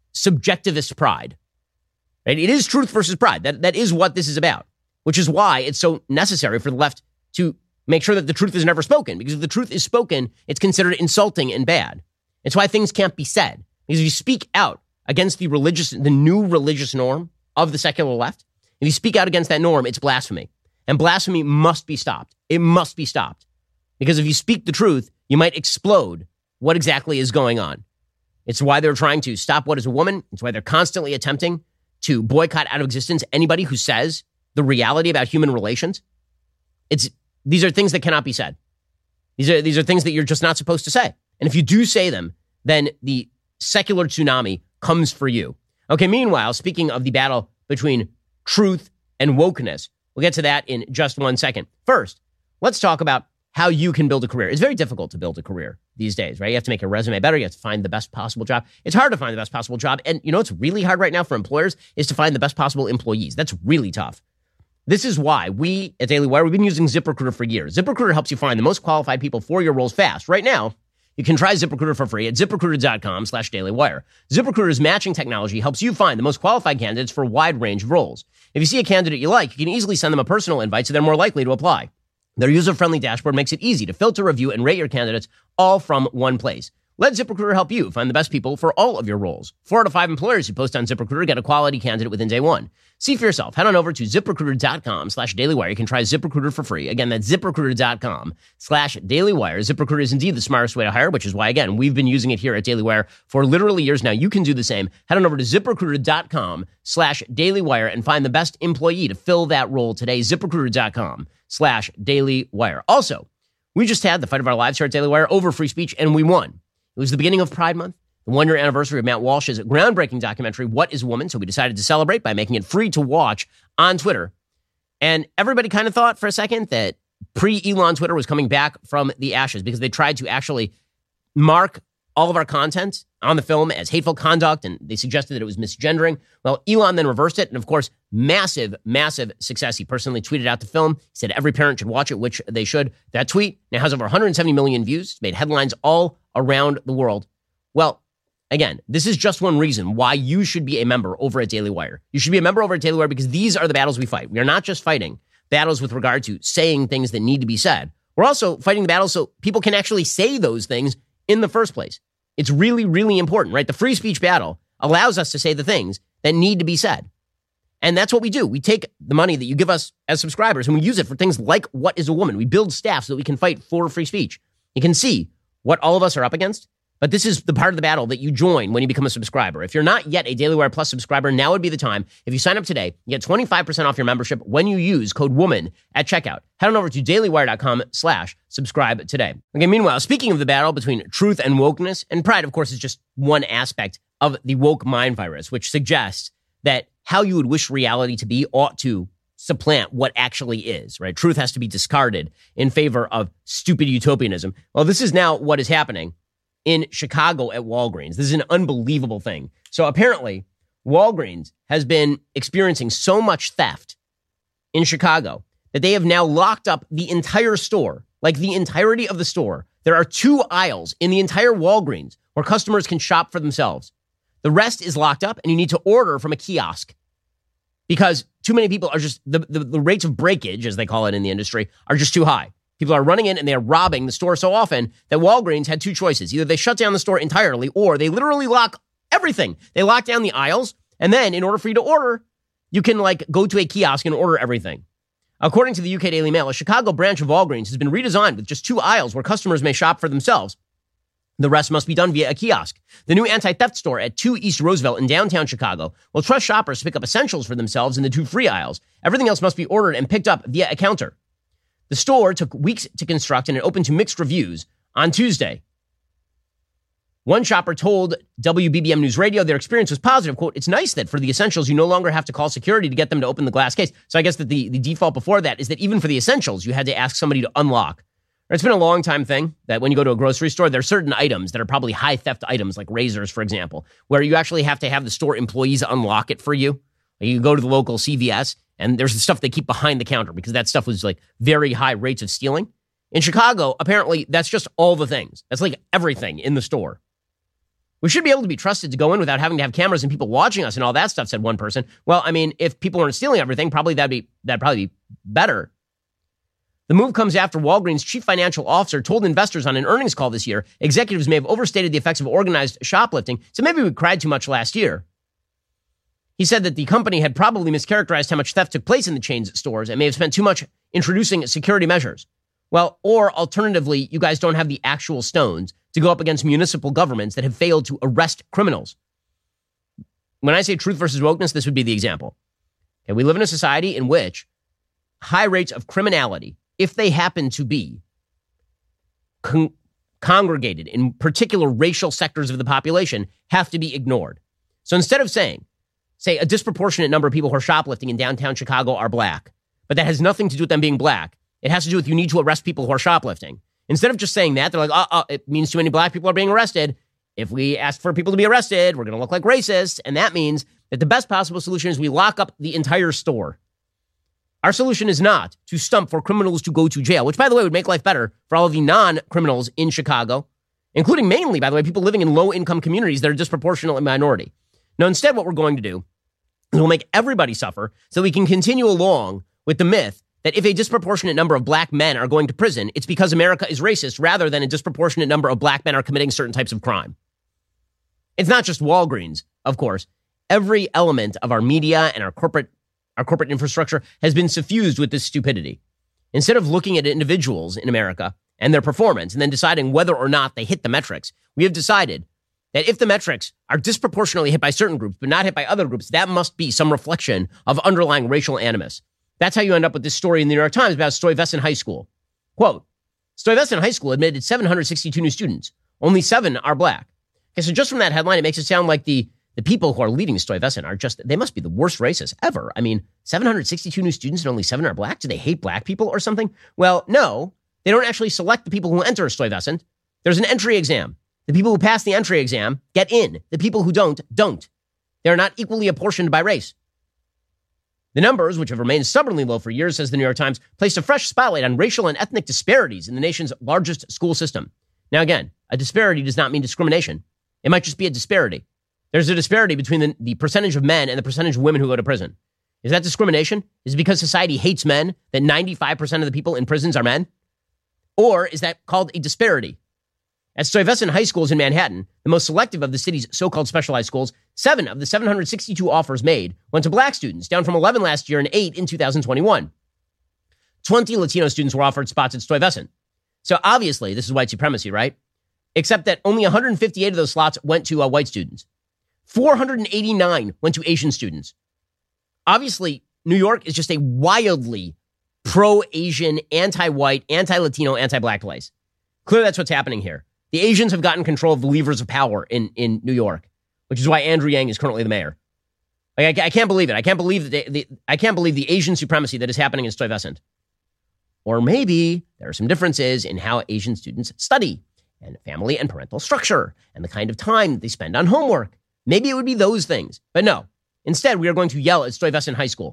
Speaker 1: subjectivist pride. Right? It is truth versus pride. That is what this is about, which is why it's so necessary for the left to make sure that the truth is never spoken, because if the truth is spoken, it's considered insulting and bad. It's why things can't be said. Because if you speak out against the new religious norm of the secular left, if you speak out against that norm, it's blasphemy. And blasphemy must be stopped. It must be stopped. Because if you speak the truth, you might explode what exactly is going on. It's why they're trying to stop What is a Woman. It's why they're constantly attempting to boycott out of existence anybody who says the reality about human relations. These are things that cannot be said. These are things that you're just not supposed to say. And if you do say them, then the secular tsunami comes for you. Okay, meanwhile, speaking of the battle between truth and wokeness, we'll get to that in just 1 second. First, let's talk about how you can build a career. It's very difficult to build a career these days, right? You have to make your resume better. You have to find the best possible job. It's hard to find the best possible job. And you know what's really hard right now for employers is to find the best possible employees. That's really tough. This is why we at Daily Wire, we've been using ZipRecruiter for years. ZipRecruiter helps you find the most qualified people for your roles fast. Right now, you can try ZipRecruiter for free at ZipRecruiter.com/dailywire. ZipRecruiter's matching technology helps you find the most qualified candidates for a wide range of roles. If you see a candidate you like, you can easily send them a personal invite so they're more likely to apply. Their user-friendly dashboard makes it easy to filter, review, and rate your candidates all from one place. Let ZipRecruiter help you find the best people for all of your roles. 4 out of 5 employers who post on ZipRecruiter get a quality candidate within day one. See for yourself. Head on over to ZipRecruiter.com/dailywire. You can try ZipRecruiter for free. Again, that's ZipRecruiter.com/dailywire. ZipRecruiter is indeed the smartest way to hire, which is why, again, we've been using it here at Daily Wire for literally years now. You can do the same. Head on over to ZipRecruiter.com/dailywire and find the best employee to fill that role today. ZipRecruiter.com/dailywire. Also, we just had the fight of our lives here at Daily Wire over free speech, and we won. It was the beginning of Pride Month, the one-year anniversary of Matt Walsh's groundbreaking documentary, What is a Woman? So we decided to celebrate by making it free to watch on Twitter. And everybody kind of thought for a second that pre-Elon Twitter was coming back from the ashes because they tried to actually mark all of our content on the film as hateful conduct, and they suggested that it was misgendering. Well, Elon then reversed it, and of course, massive, massive success. He personally tweeted out the film. He said every parent should watch it, which they should. That tweet now has over 170 million views. It's made headlines all around the world. Well, again, this is just one reason why you should be a member over at Daily Wire. You should be a member over at Daily Wire because these are the battles we fight. We are not just fighting battles with regard to saying things that need to be said. We're also fighting the battles so people can actually say those things in the first place. It's really, really important, right? The free speech battle allows us to say the things that need to be said. And that's what we do. We take the money that you give us as subscribers and we use it for things like What is a Woman? We build staff so that we can fight for free speech. You can see what all of us are up against. But this is the part of the battle that you join when you become a subscriber. If you're not yet a Daily Wire Plus subscriber, now would be the time. If you sign up today, you get 25% off your membership when you use code WOMAN at checkout. Head on over to dailywire.com/subscribe today. Okay, meanwhile, speaking of the battle between truth and wokeness, and pride, of course, is just one aspect of the woke mind virus, which suggests that how you would wish reality to be ought to supplant what actually is, right? Truth has to be discarded in favor of stupid utopianism. Well, this is now what is happening in Chicago at Walgreens. This is an unbelievable thing. So apparently, Walgreens has been experiencing so much theft in Chicago that they have now locked up the entire store, like the entirety of the store. There are 2 aisles in the entire Walgreens where customers can shop for themselves. The rest is locked up, and you need to order from a kiosk because too many people are just, the rates of breakage, as they call it in the industry, are just too high. People are running in and they are robbing the store so often that Walgreens had 2 choices. Either they shut down the store entirely or they literally lock everything. They lock down the aisles, and then in order for you to order, you can go to a kiosk and order everything. According to the UK Daily Mail, a Chicago branch of Walgreens has been redesigned with just 2 aisles where customers may shop for themselves. The rest must be done via a kiosk. The new anti-theft store at 2 East Roosevelt in downtown Chicago will trust shoppers to pick up essentials for themselves in the 2 free aisles. Everything else must be ordered and picked up via a counter. The store took weeks to construct and it opened to mixed reviews on Tuesday. One shopper told WBBM News Radio their experience was positive. Quote, "It's nice that for the essentials, you no longer have to call security to get them to open the glass case." So I guess that the default before that is that even for the essentials, you had to ask somebody to unlock. It's been a long time thing that when you go to a grocery store, there are certain items that are probably high theft items, like razors, for example, where you actually have to have the store employees unlock it for you. You go to the local CVS, and there's the stuff they keep behind the counter because that stuff was very high rates of stealing. In Chicago, apparently, that's just all the things. That's everything in the store. We should be able to be trusted to go in without having to have cameras and people watching us and all that stuff, said one person. Well, I mean, if people weren't stealing everything, that'd probably be better. The move comes after Walgreens' chief financial officer told investors on an earnings call this year executives may have overstated the effects of organized shoplifting, so maybe we cried too much last year. He said that the company had probably mischaracterized how much theft took place in the chain's stores and may have spent too much introducing security measures. Well, or alternatively, you guys don't have the actual stones to go up against municipal governments that have failed to arrest criminals. When I say truth versus wokeness, this would be the example. Okay, we live in a society in which high rates of criminality, if they happen to be congregated in particular racial sectors of the population, have to be ignored. So instead of saying, say, a disproportionate number of people who are shoplifting in downtown Chicago are black, but that has nothing to do with them being black. It has to do with you need to arrest people who are shoplifting. Instead of just saying that, they're like, it means too many black people are being arrested. If we ask for people to be arrested, we're going to look like racists. And that means that the best possible solution is we lock up the entire store. Our solution is not to stump for criminals to go to jail, which, by the way, would make life better for all of the non-criminals in Chicago, including mainly, by the way, people living in low-income communities that are disproportionately minority. No, instead, what we're going to do is we'll make everybody suffer so we can continue along with the myth that if a disproportionate number of black men are going to prison, it's because America is racist rather than a disproportionate number of black men are committing certain types of crime. It's not just Walgreens, of course. Every element of our media and our corporate infrastructure has been suffused with this stupidity. Instead of looking at individuals in America and their performance and then deciding whether or not they hit the metrics, we have decided that if the metrics are disproportionately hit by certain groups but not hit by other groups, that must be some reflection of underlying racial animus. That's how you end up with this story in the New York Times about Stuyvesant High School. Quote, Stuyvesant High School admitted 762 new students. Only 7 are black. Okay, so just from that headline, it makes it sound like the people who are leading Stuyvesant are they must be the worst racists ever. I mean, 762 new students and only 7 are black? Do they hate black people or something? Well, no, they don't actually select the people who enter Stuyvesant. There's an entry exam. The people who pass the entry exam get in. The people who don't. They're not equally apportioned by race. The numbers, which have remained stubbornly low for years, says the New York Times, placed a fresh spotlight on racial and ethnic disparities in the nation's largest school system. Now, again, a disparity does not mean discrimination. It might just be a disparity. There's a disparity between the percentage of men and the percentage of women who go to prison. Is that discrimination? Is it because society hates men that 95% of the people in prisons are men? Or is that called a disparity? At Stuyvesant High Schools in Manhattan, the most selective of the city's so-called specialized schools, 7 of the 762 offers made went to black students, down from 11 last year and 8 in 2021. 20 Latino students were offered spots at Stuyvesant. So obviously, this is white supremacy, right? Except that only 158 of those slots went to white students. 489 went to Asian students. Obviously, New York is just a wildly pro-Asian, anti-white, anti-Latino, anti-black place. Clearly, that's what's happening here. The Asians have gotten control of the levers of power in New York, which is why Andrew Yang is currently the mayor. Like, I can't believe it. I can't believe I can't believe the Asian supremacy that is happening in Stuyvesant. Or maybe there are some differences in how Asian students study and family and parental structure and the kind of time they spend on homework. Maybe it would be those things. But no. Instead, we are going to yell at Stuyvesant High School.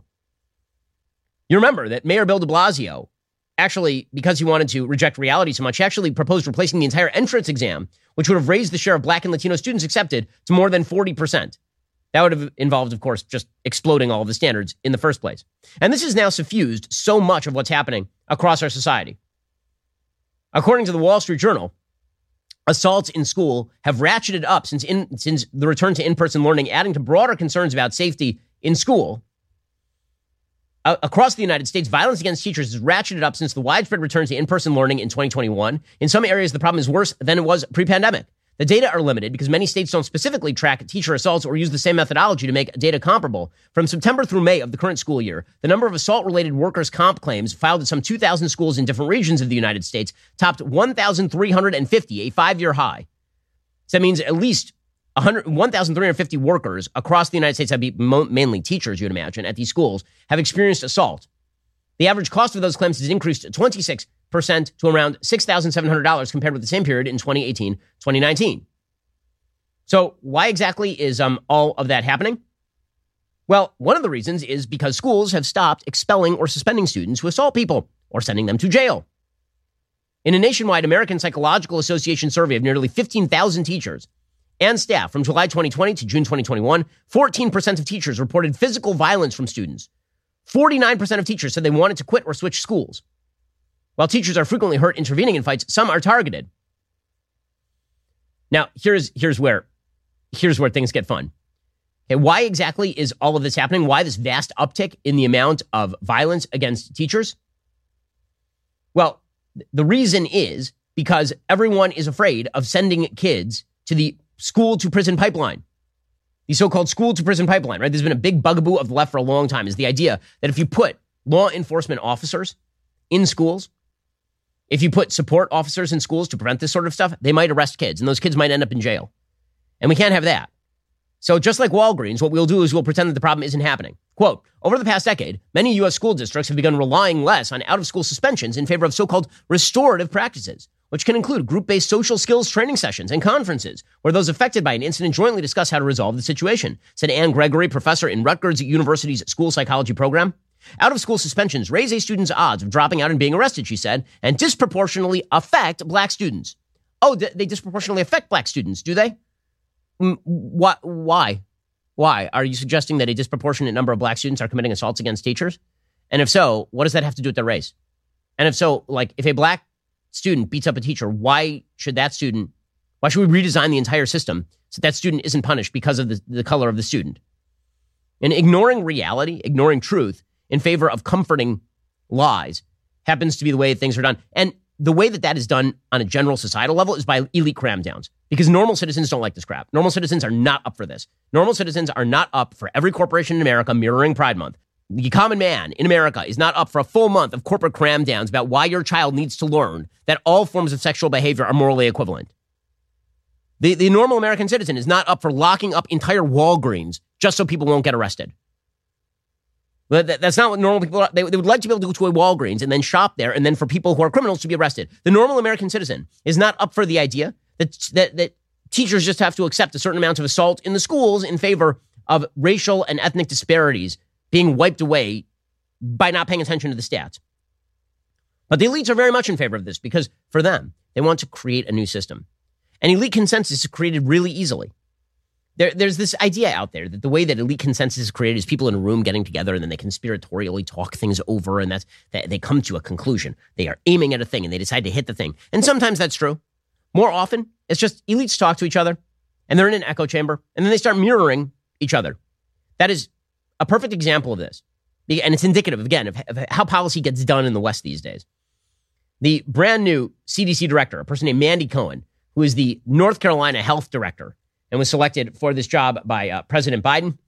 Speaker 1: You remember that Mayor Bill de Blasio, actually, because he wanted to reject reality so much, he actually proposed replacing the entire entrance exam, which would have raised the share of black and Latino students accepted to more than 40%. That would have involved, of course, just exploding all of the standards in the first place. And this has now suffused so much of what's happening across our society. According to the Wall Street Journal, assaults in school have ratcheted up since the return to in-person learning, adding to broader concerns about safety in school. Across the United States, violence against teachers has ratcheted up since the widespread return to in-person learning in 2021. In some areas, the problem is worse than it was pre-pandemic. The data are limited because many states don't specifically track teacher assaults or use the same methodology to make data comparable. From September through May of the current school year, the number of assault-related workers' comp claims filed at some 2,000 schools in different regions of the United States topped 1,350, a 5-year high. So that means at least 1,350 workers across the United States, have been mainly teachers, you'd imagine, at these schools, have experienced assault. The average cost of those claims has increased 26% to around $6,700 compared with the same period in 2018-2019. So why exactly is all of that happening? Well, one of the reasons is because schools have stopped expelling or suspending students who assault people or sending them to jail. In a nationwide American Psychological Association survey of nearly 15,000 teachers, and staff from July 2020 to June 2021, 14% of teachers reported physical violence from students. 49% of teachers said they wanted to quit or switch schools. While teachers are frequently hurt intervening in fights, some are targeted. Now, here's where things get fun. Okay, why exactly is all of this happening? Why this vast uptick in the amount of violence against teachers? Well, the reason is because everyone is afraid of sending kids to the school to prison pipeline. The so-called school to prison pipeline, right? There's been a big bugaboo of the left for a long time, is the idea that if you put law enforcement officers in schools, if you put support officers in schools to prevent this sort of stuff, they might arrest kids, and those kids might end up in jail. And we can't have that. So just like Walgreens, what we'll do is we'll pretend that the problem isn't happening. Quote, over the past decade, many U.S. school districts have begun relying less on out-of-school suspensions in favor of so-called restorative practices, which can include group-based social skills training sessions and conferences where those affected by an incident jointly discuss how to resolve the situation, said Anne Gregory, professor in Rutgers University's school psychology program. Out-of-school suspensions raise a student's odds of dropping out and being arrested, she said, and disproportionately affect black students. Oh, they disproportionately affect black students, do they? Why? Why? Are you suggesting that a disproportionate number of black students are committing assaults against teachers? And if so, what does that have to do with their race? And if so, like, if a black student beats up a teacher, why should we redesign the entire system so that student isn't punished because of the color of the student? And ignoring reality, ignoring truth in favor of comforting lies happens to be the way things are done. And the way that is done on a general societal level is by elite cram downs, because normal citizens don't like this crap. Normal citizens are not up for this. Normal citizens are not up for every corporation in America mirroring Pride Month. The common man in America is not up for a full month of corporate cram downs about why your child needs to learn that all forms of sexual behavior are morally equivalent. The normal American citizen is not up for locking up entire Walgreens just so people won't get arrested. That's not what normal people are. They would like to be able to go to a Walgreens and then shop there, and then for people who are criminals to be arrested. The normal American citizen is not up for the idea that teachers just have to accept a certain amount of assault in the schools in favor of racial and ethnic disparities being wiped away by not paying attention to the stats. But the elites are very much in favor of this because for them, they want to create a new system. And elite consensus is created really easily. There's this idea out there that the way that elite consensus is created is people in a room getting together and then they conspiratorially talk things over and that they come to a conclusion. They are aiming at a thing and they decide to hit the thing. And sometimes that's true. More often, it's just elites talk to each other and they're in an echo chamber and then they start mirroring each other. That is a perfect example of this. And it's indicative, again, of how policy gets done in the West these days. The brand new CDC director, a person named Mandy Cohen, who is the North Carolina health director, and was selected for this job by President Biden.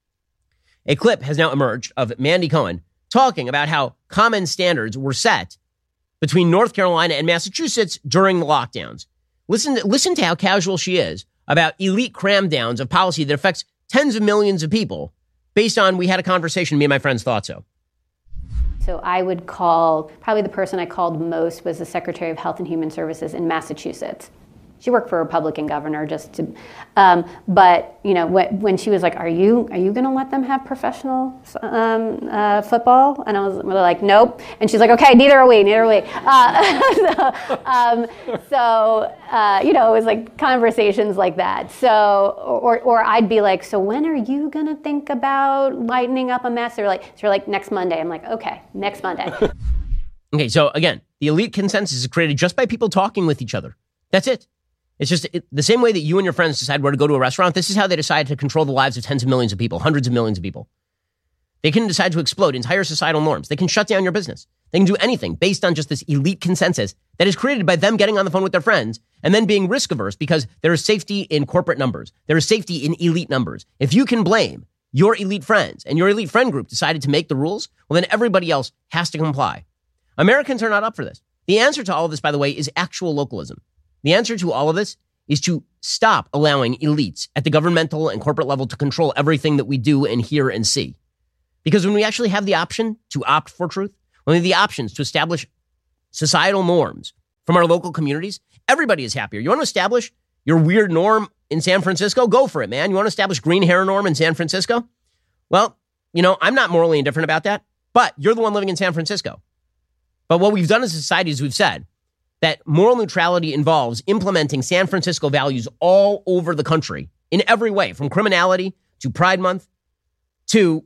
Speaker 1: A clip has now emerged of Mandy Cohen talking about how common standards were set between North Carolina and Massachusetts during the lockdowns. Listen to how casual she is about elite cram downs of policy that affects tens of millions of people based on we had a conversation, me and my friends thought so.
Speaker 4: So I would call, probably the person I called most was the Secretary of Health and Human Services in Massachusetts. She worked for a Republican governor just to, but you know, when she was like, "Are you going to let them have professional football?" And I was like, "Nope." And she's like, "Okay, neither are we." You know, it was like conversations like that. So, or I'd be like, "So when are you going to think about lightening up a mess?" They're like, "Next Monday." I'm like, "Okay, next Monday."
Speaker 1: Okay, so again, the elite consensus is created just by people talking with each other. That's it. It's just the same way that you and your friends decide where to go to a restaurant. This is how they decide to control the lives of tens of millions of people, hundreds of millions of people. They can decide to explode entire societal norms. They can shut down your business. They can do anything based on just this elite consensus that is created by them getting on the phone with their friends and then being risk averse because there is safety in corporate numbers. There is safety in elite numbers. If you can blame your elite friends and your elite friend group decided to make the rules, well, then everybody else has to comply. Americans are not up for this. The answer to all of this, by the way, is actual localism. The answer to all of this is to stop allowing elites at the governmental and corporate level to control everything that we do and hear and see. Because when we actually have the option to opt for truth, when we have the options to establish societal norms from our local communities, everybody is happier. You want to establish your weird norm in San Francisco? Go for it, man. You want to establish green hair norm in San Francisco? Well, I'm not morally indifferent about that, but you're the one living in San Francisco. But what we've done as a society is we've said, that moral neutrality involves implementing San Francisco values all over the country in every way, from criminality to Pride Month to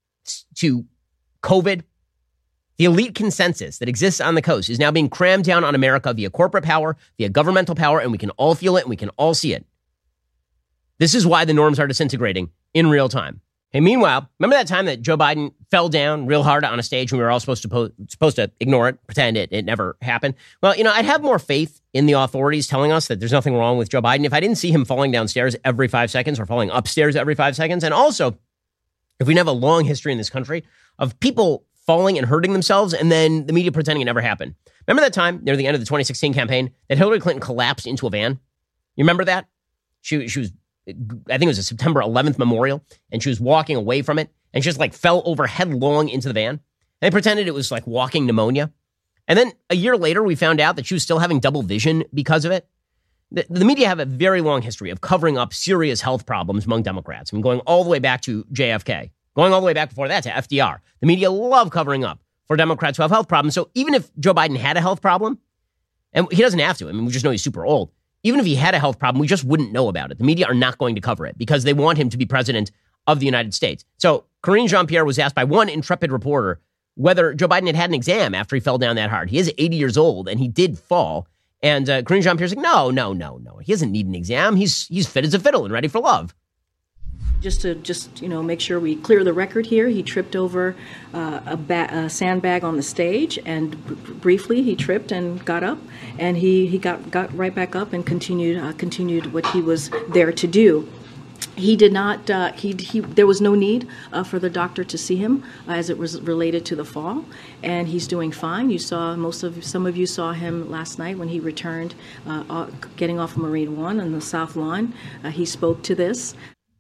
Speaker 1: COVID. The elite consensus that exists on the coast is now being crammed down on America via corporate power, via governmental power, and we can all feel it and we can all see it. This is why the norms are disintegrating in real time. Hey, meanwhile, remember that time that Joe Biden fell down real hard on a stage and we were all supposed to ignore it, pretend it never happened? Well, I'd have more faith in the authorities telling us that there's nothing wrong with Joe Biden if I didn't see him falling downstairs every 5 seconds or falling upstairs every 5 seconds. And also, if we have a long history in this country of people falling and hurting themselves and then the media pretending it never happened. Remember that time near the end of the 2016 campaign that Hillary Clinton collapsed into a van? You remember that? She was, I think it was a September 11th memorial, and she was walking away from it and she just fell over headlong into the van. And they pretended it was like walking pneumonia. And then a year later, we found out that she was still having double vision because of it. The media have a very long history of covering up serious health problems among Democrats. Going all the way back to JFK. Going all the way back before that to FDR. The media love covering up for Democrats who have health problems. So even if Joe Biden had a health problem, and he doesn't have to, we just know he's super old. Even if he had a health problem, we just wouldn't know about it. The media are not going to cover it because they want him to be president of the United States. So Karine Jean-Pierre was asked by one intrepid reporter whether Joe Biden had an exam after he fell down that hard. He is 80 years old and he did fall. And Karine Jean-Pierre's like, no. He doesn't need an exam. He's fit as a fiddle and ready for love.
Speaker 5: Just to make sure we clear the record here, he tripped over a sandbag on the stage, and briefly he tripped and got up, and he got right back up and continued what he was there to do. He did not. There was no need for the doctor to see him as it was related to the fall, and he's doing fine. Some of you saw him last night when he returned, getting off of Marine One on the South Lawn. He spoke to this.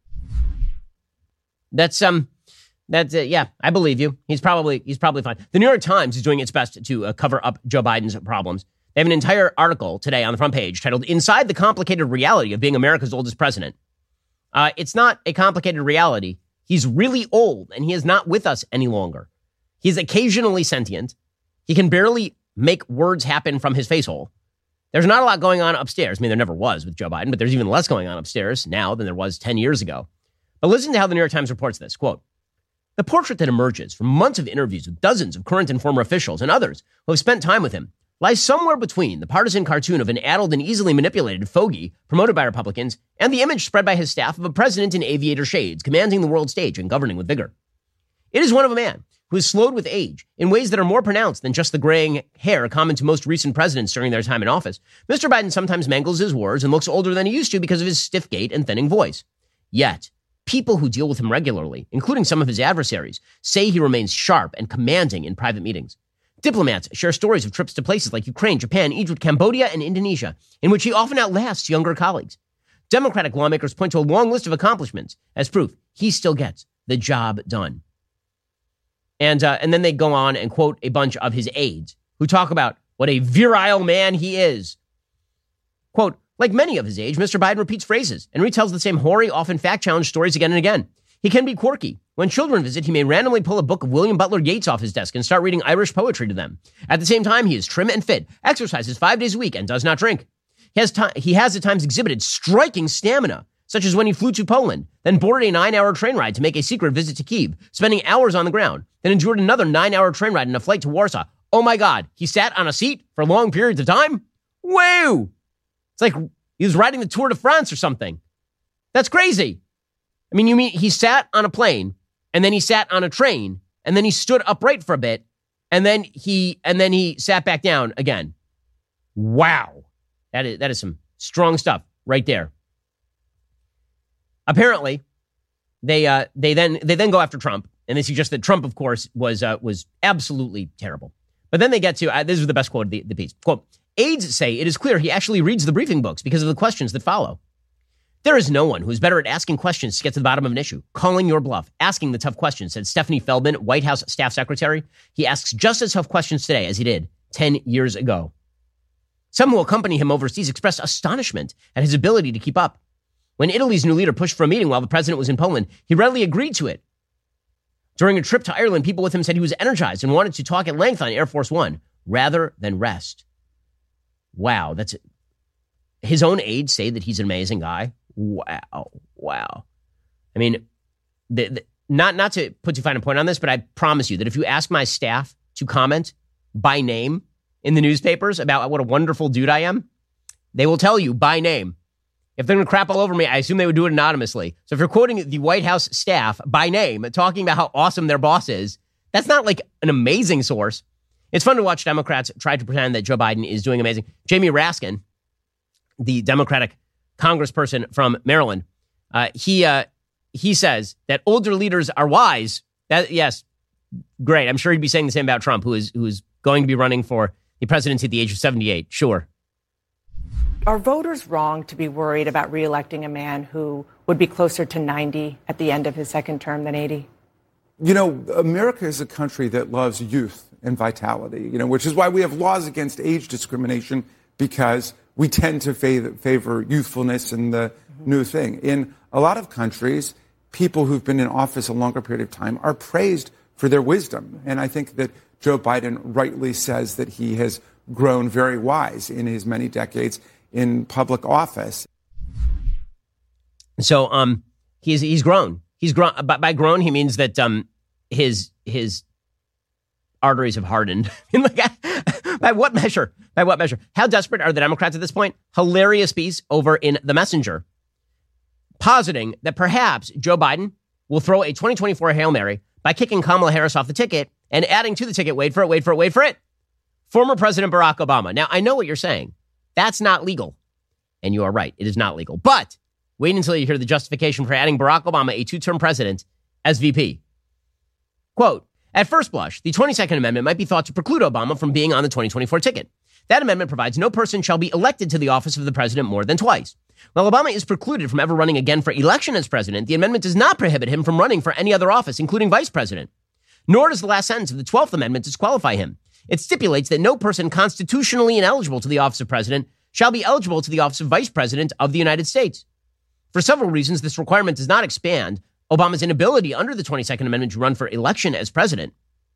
Speaker 1: That's yeah, I believe you. He's probably fine. The New York Times is doing its best to cover up Joe Biden's problems. They have an entire article today on the front page titled "Inside the Complicated Reality of Being America's Oldest President." It's not a complicated reality. He's really old and he is not with us any longer. He's occasionally sentient. He can barely make words happen from his face hole. There's not a lot going on upstairs. There never was with Joe Biden, but there's even less going on upstairs now than there was 10 years ago. But listen to how the New York Times reports this. Quote, "The portrait that emerges from months of interviews with dozens of current and former officials and others who have spent time with him lies somewhere between the partisan cartoon of an addled and easily manipulated fogey promoted by Republicans and the image spread by his staff of a president in aviator shades, commanding the world stage and governing with vigor. It is one of a man who is slowed with age in ways that are more pronounced than just the graying hair common to most recent presidents during their time in office. Mr. Biden sometimes mangles his words and looks older than he used to because of his stiff gait and thinning voice. Yet, people who deal with him regularly, including some of his adversaries, say he remains sharp and commanding in private meetings. Diplomats share stories of trips to places like Ukraine, Japan, Egypt, Cambodia, and Indonesia, in which he often outlasts younger colleagues. Democratic lawmakers point to a long list of accomplishments as proof he still gets the job done." And then they go on and quote a bunch of his aides who talk about what a virile man he is. Quote, "Like many of his age, Mr. Biden repeats phrases and retells the same hoary, often fact-challenged stories again and again. He can be quirky. When children visit, he may randomly pull a book of William Butler Yeats off his desk and start reading Irish poetry to them. At the same time, he is trim and fit, exercises 5 days a week, and does not drink. He has at times exhibited striking stamina, such as when he flew to Poland, then boarded a 9-hour train ride to make a secret visit to Kyiv, spending hours on the ground, then endured another 9-hour train ride and a flight to Warsaw. Oh my God, he sat on a seat for long periods of time? Whoa! It's like he was riding the Tour de France or something. That's crazy. You mean he sat on a plane, and then he sat on a train, and then he stood upright for a bit, and then he sat back down again. Wow. That is some strong stuff right there. Apparently, they then go after Trump, and they suggest that Trump, of course, was absolutely terrible. But then they get to, this is the best quote of the piece. Quote, "Aides say it is clear he actually reads the briefing books because of the questions that follow. There is no one who is better at asking questions to get to the bottom of an issue, calling your bluff, asking the tough questions," said Stephanie Feldman, White House staff secretary. "He asks just as tough questions today as he did 10 years ago." Some who accompany him overseas expressed astonishment at his ability to keep up. When Italy's new leader pushed for a meeting while the president was in Poland, he readily agreed to it. During a trip to Ireland, people with him said he was energized and wanted to talk at length on Air Force One rather than rest. Wow, that's his own aides say that he's an amazing guy. Wow. I mean, not to put too fine a point on this, but I promise you that if you ask my staff to comment by name in the newspapers about what a wonderful dude I am, they will tell you by name. If they're going to crap all over me, I assume they would do it anonymously. So if you're quoting the White House staff by name, talking about how awesome their boss is, that's not like an amazing source. It's fun to watch Democrats try to pretend that Joe Biden is doing amazing. Jamie Raskin, the Democratic congressperson from Maryland, he says that older leaders are wise. That, yes, great. I'm sure he'd be saying the same about Trump, who is going to be running for the presidency at the age of 78. Sure.
Speaker 6: Are voters wrong to be worried about reelecting a man who would be closer to 90 at the end of his second term than 80?
Speaker 7: You know, America is a country that loves youth and vitality, which is why we have laws against age discrimination, because we tend to favor youthfulness and the new thing. In a lot of countries, people who've been in office a longer period of time are praised for their wisdom. And I think that Joe Biden rightly says that he has grown very wise in his many decades in public office.
Speaker 1: So he's grown. He's grown. By grown, he means that his arteries have hardened. By what measure? By what measure? How desperate are the Democrats at this point? Hilarious piece over in The Messenger, positing that perhaps Joe Biden will throw a 2024 Hail Mary by kicking Kamala Harris off the ticket and adding to the ticket, wait for it, former President Barack Obama. Now, I know what you're saying. That's not legal. And you are right. It is not legal. But wait until you hear the justification for adding Barack Obama, a two-term president, as VP. Quote, at first blush, the 22nd Amendment might be thought to preclude Obama from being on the 2024 ticket. That amendment provides no person shall be elected to the office of the president more than twice. While Obama is precluded from ever running again for election as president, the amendment does not prohibit him from running for any other office, including vice president. Nor does the last sentence of the 12th Amendment disqualify him. It stipulates that no person constitutionally ineligible to the office of president shall be eligible to the office of vice president of the United States. For several reasons, this requirement does not expand Obama's inability under the 22nd Amendment to run for election as president.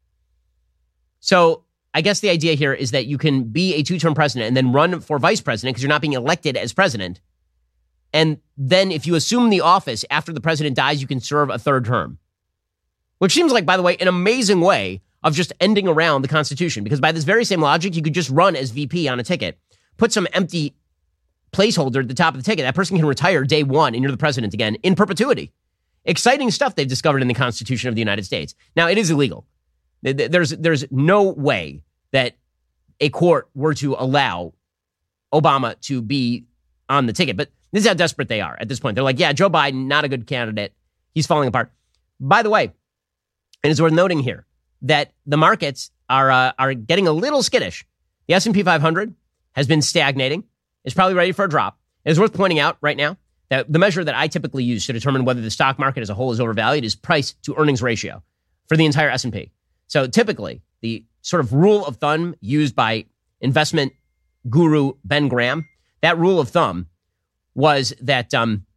Speaker 1: So I guess the idea here is that you can be a two-term president and then run for vice president because you're not being elected as president. And then if you assume the office after the president dies, you can serve a third term. Which seems like, by the way, an amazing way of just ending around the Constitution, because by this very same logic, you could just run as VP on a ticket, put some empty placeholder at the top of the ticket. That person can retire day one and you're the president again in perpetuity. Exciting stuff they've discovered in the Constitution of the United States. Now, it is illegal. There's no way that a court were to allow Obama to be on the ticket. But this is how desperate they are at this point. They're like, yeah, Joe Biden, not a good candidate. He's falling apart. By the way, and it's worth noting here that the markets are getting a little skittish. The S&P 500 has been stagnating. It's probably ready for a drop. It is worth pointing out right now that the measure that I typically use to determine whether the stock market as a whole is overvalued is price to earnings ratio for the entire S&P. So typically, the sort of rule of thumb used by investment guru Ben Graham, that rule of thumb was that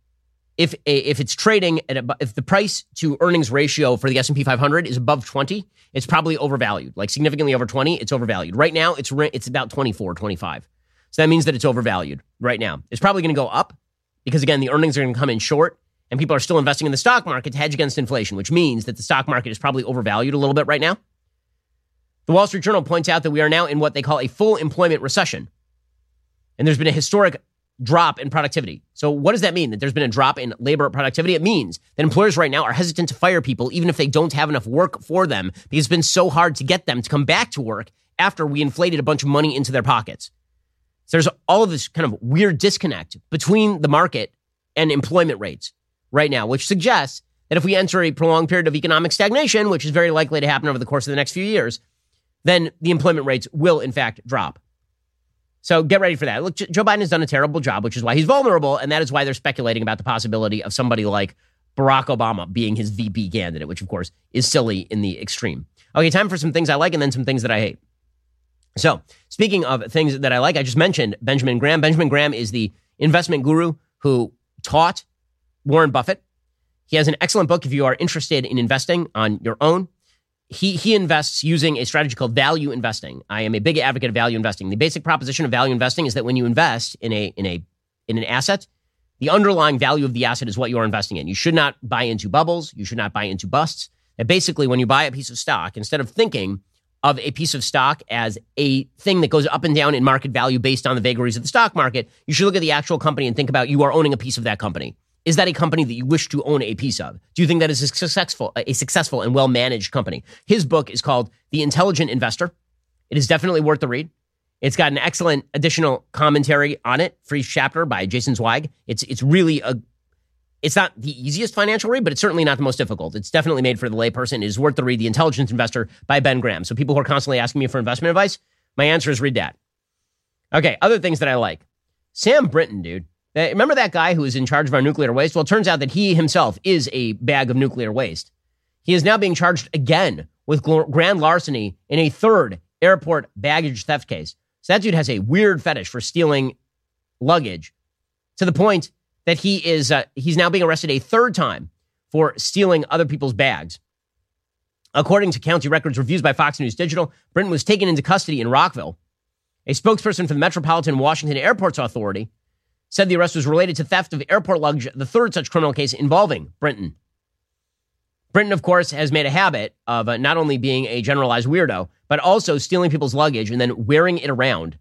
Speaker 1: if it's trading if the price to earnings ratio for the S&P 500 is above 20, it's probably overvalued. Like significantly over 20, it's overvalued. Right now, it's about 24, 25. So that means that it's overvalued right now. It's probably going to go up because, again, the earnings are going to come in short and people are still investing in the stock market to hedge against inflation, which means that the stock market is probably overvalued a little bit right now. The Wall Street Journal points out that we are now in what they call a full employment recession. And there's been a historic drop in productivity. So what does that mean? That there's been a drop in labor productivity? It means that employers right now are hesitant to fire people even if they don't have enough work for them because it's been so hard to get them to come back to work after we inflated a bunch of money into their pockets. So there's all of this kind of weird disconnect between the market and employment rates right now, which suggests that if we enter a prolonged period of economic stagnation, which is very likely to happen over the course of the next few years, then the employment rates will, in fact, drop. So get ready for that. Look, Joe Biden has done a terrible job, which is why he's vulnerable, and that is why they're speculating about the possibility of somebody like Barack Obama being his VP candidate, which, of course, is silly in the extreme. Okay, time for some things I like and then some things that I hate. So, speaking of things that I like, I just mentioned Benjamin Graham. Benjamin Graham is the investment guru who taught Warren Buffett. He has an excellent book if you are interested in investing on your own. he invests using a strategy called value investing. I am a big advocate of value investing. The basic proposition of value investing is that when you invest in an asset, the underlying value of the asset is what you're investing in. You should not buy into bubbles. You should not buy into busts. That basically, when you buy a piece of stock, instead of thinking of a piece of stock as a thing that goes up and down in market value based on the vagaries of the stock market, you should look at the actual company and think about you are owning a piece of that company. Is that a company that you wish to own a piece of? Do you think that is a successful and well-managed company? His book is called The Intelligent Investor. It is definitely worth the read. It's got an excellent additional commentary on it for each chapter by Jason Zweig. It's really it's not the easiest financial read, but it's certainly not the most difficult. It's definitely made for the layperson. It is worth the read. The Intelligent Investor by Ben Graham. So people who are constantly asking me for investment advice, my answer is read that. Okay, other things that I like. Sam Brinton, dude. Remember that guy who was in charge of our nuclear waste? Well, it turns out that he himself is a bag of nuclear waste. He is now being charged again with grand larceny in a third airport baggage theft case. So that dude has a weird fetish for stealing luggage to the point that he's now being arrested a third time for stealing other people's bags. According to county records reviews by Fox News Digital, Brinton was taken into custody in Rockville. A spokesperson for the Metropolitan Washington Airports Authority said the arrest was related to theft of airport luggage, the third such criminal case involving Brinton. Brinton, of course, has made a habit of not only being a generalized weirdo, but also stealing people's luggage and then wearing it around.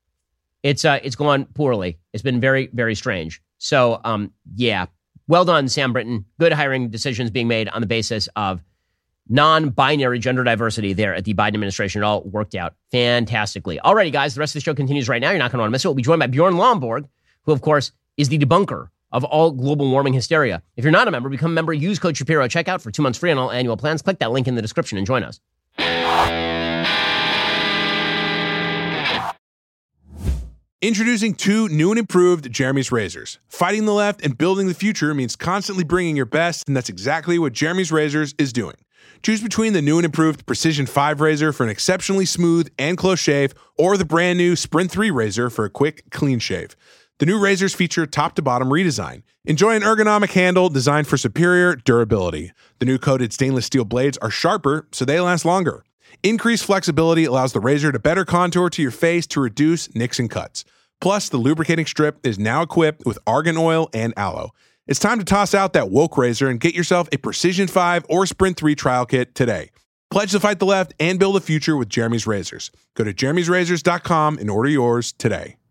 Speaker 1: It's gone poorly. It's been very, very strange. So, yeah, well done, Sam Brinton. Good hiring decisions being made on the basis of non-binary gender diversity there at the Biden administration. It all worked out fantastically. Alrighty, guys, the rest of the show continues right now. You're not going to want to miss it. We'll be joined by Bjorn Lomborg, who, of course, is the debunker of all global warming hysteria. If you're not a member, become a member. Use code Shapiro at checkout for 2 months free on all annual plans. Click that link in the description and join us.
Speaker 8: Introducing two new and improved Jeremy's razors. Fighting the left and building the future means constantly bringing your best, and that's exactly what Jeremy's razors is doing. Choose between the new and improved Precision 5 razor for an exceptionally smooth and close shave, or the brand new Sprint 3 razor for a quick, clean shave. The new razors feature top-to-bottom redesign. Enjoy an ergonomic handle designed for superior durability. The new coated stainless steel blades are sharper, so they last longer. Increased flexibility allows the razor to better contour to your face to reduce nicks and cuts. Plus, the lubricating strip is now equipped with argan oil and aloe. It's time to toss out that woke razor and get yourself a Precision 5 or Sprint 3 trial kit today. Pledge to fight the left and build a future with Jeremy's Razors. Go to jeremy'srazors.com and order yours today.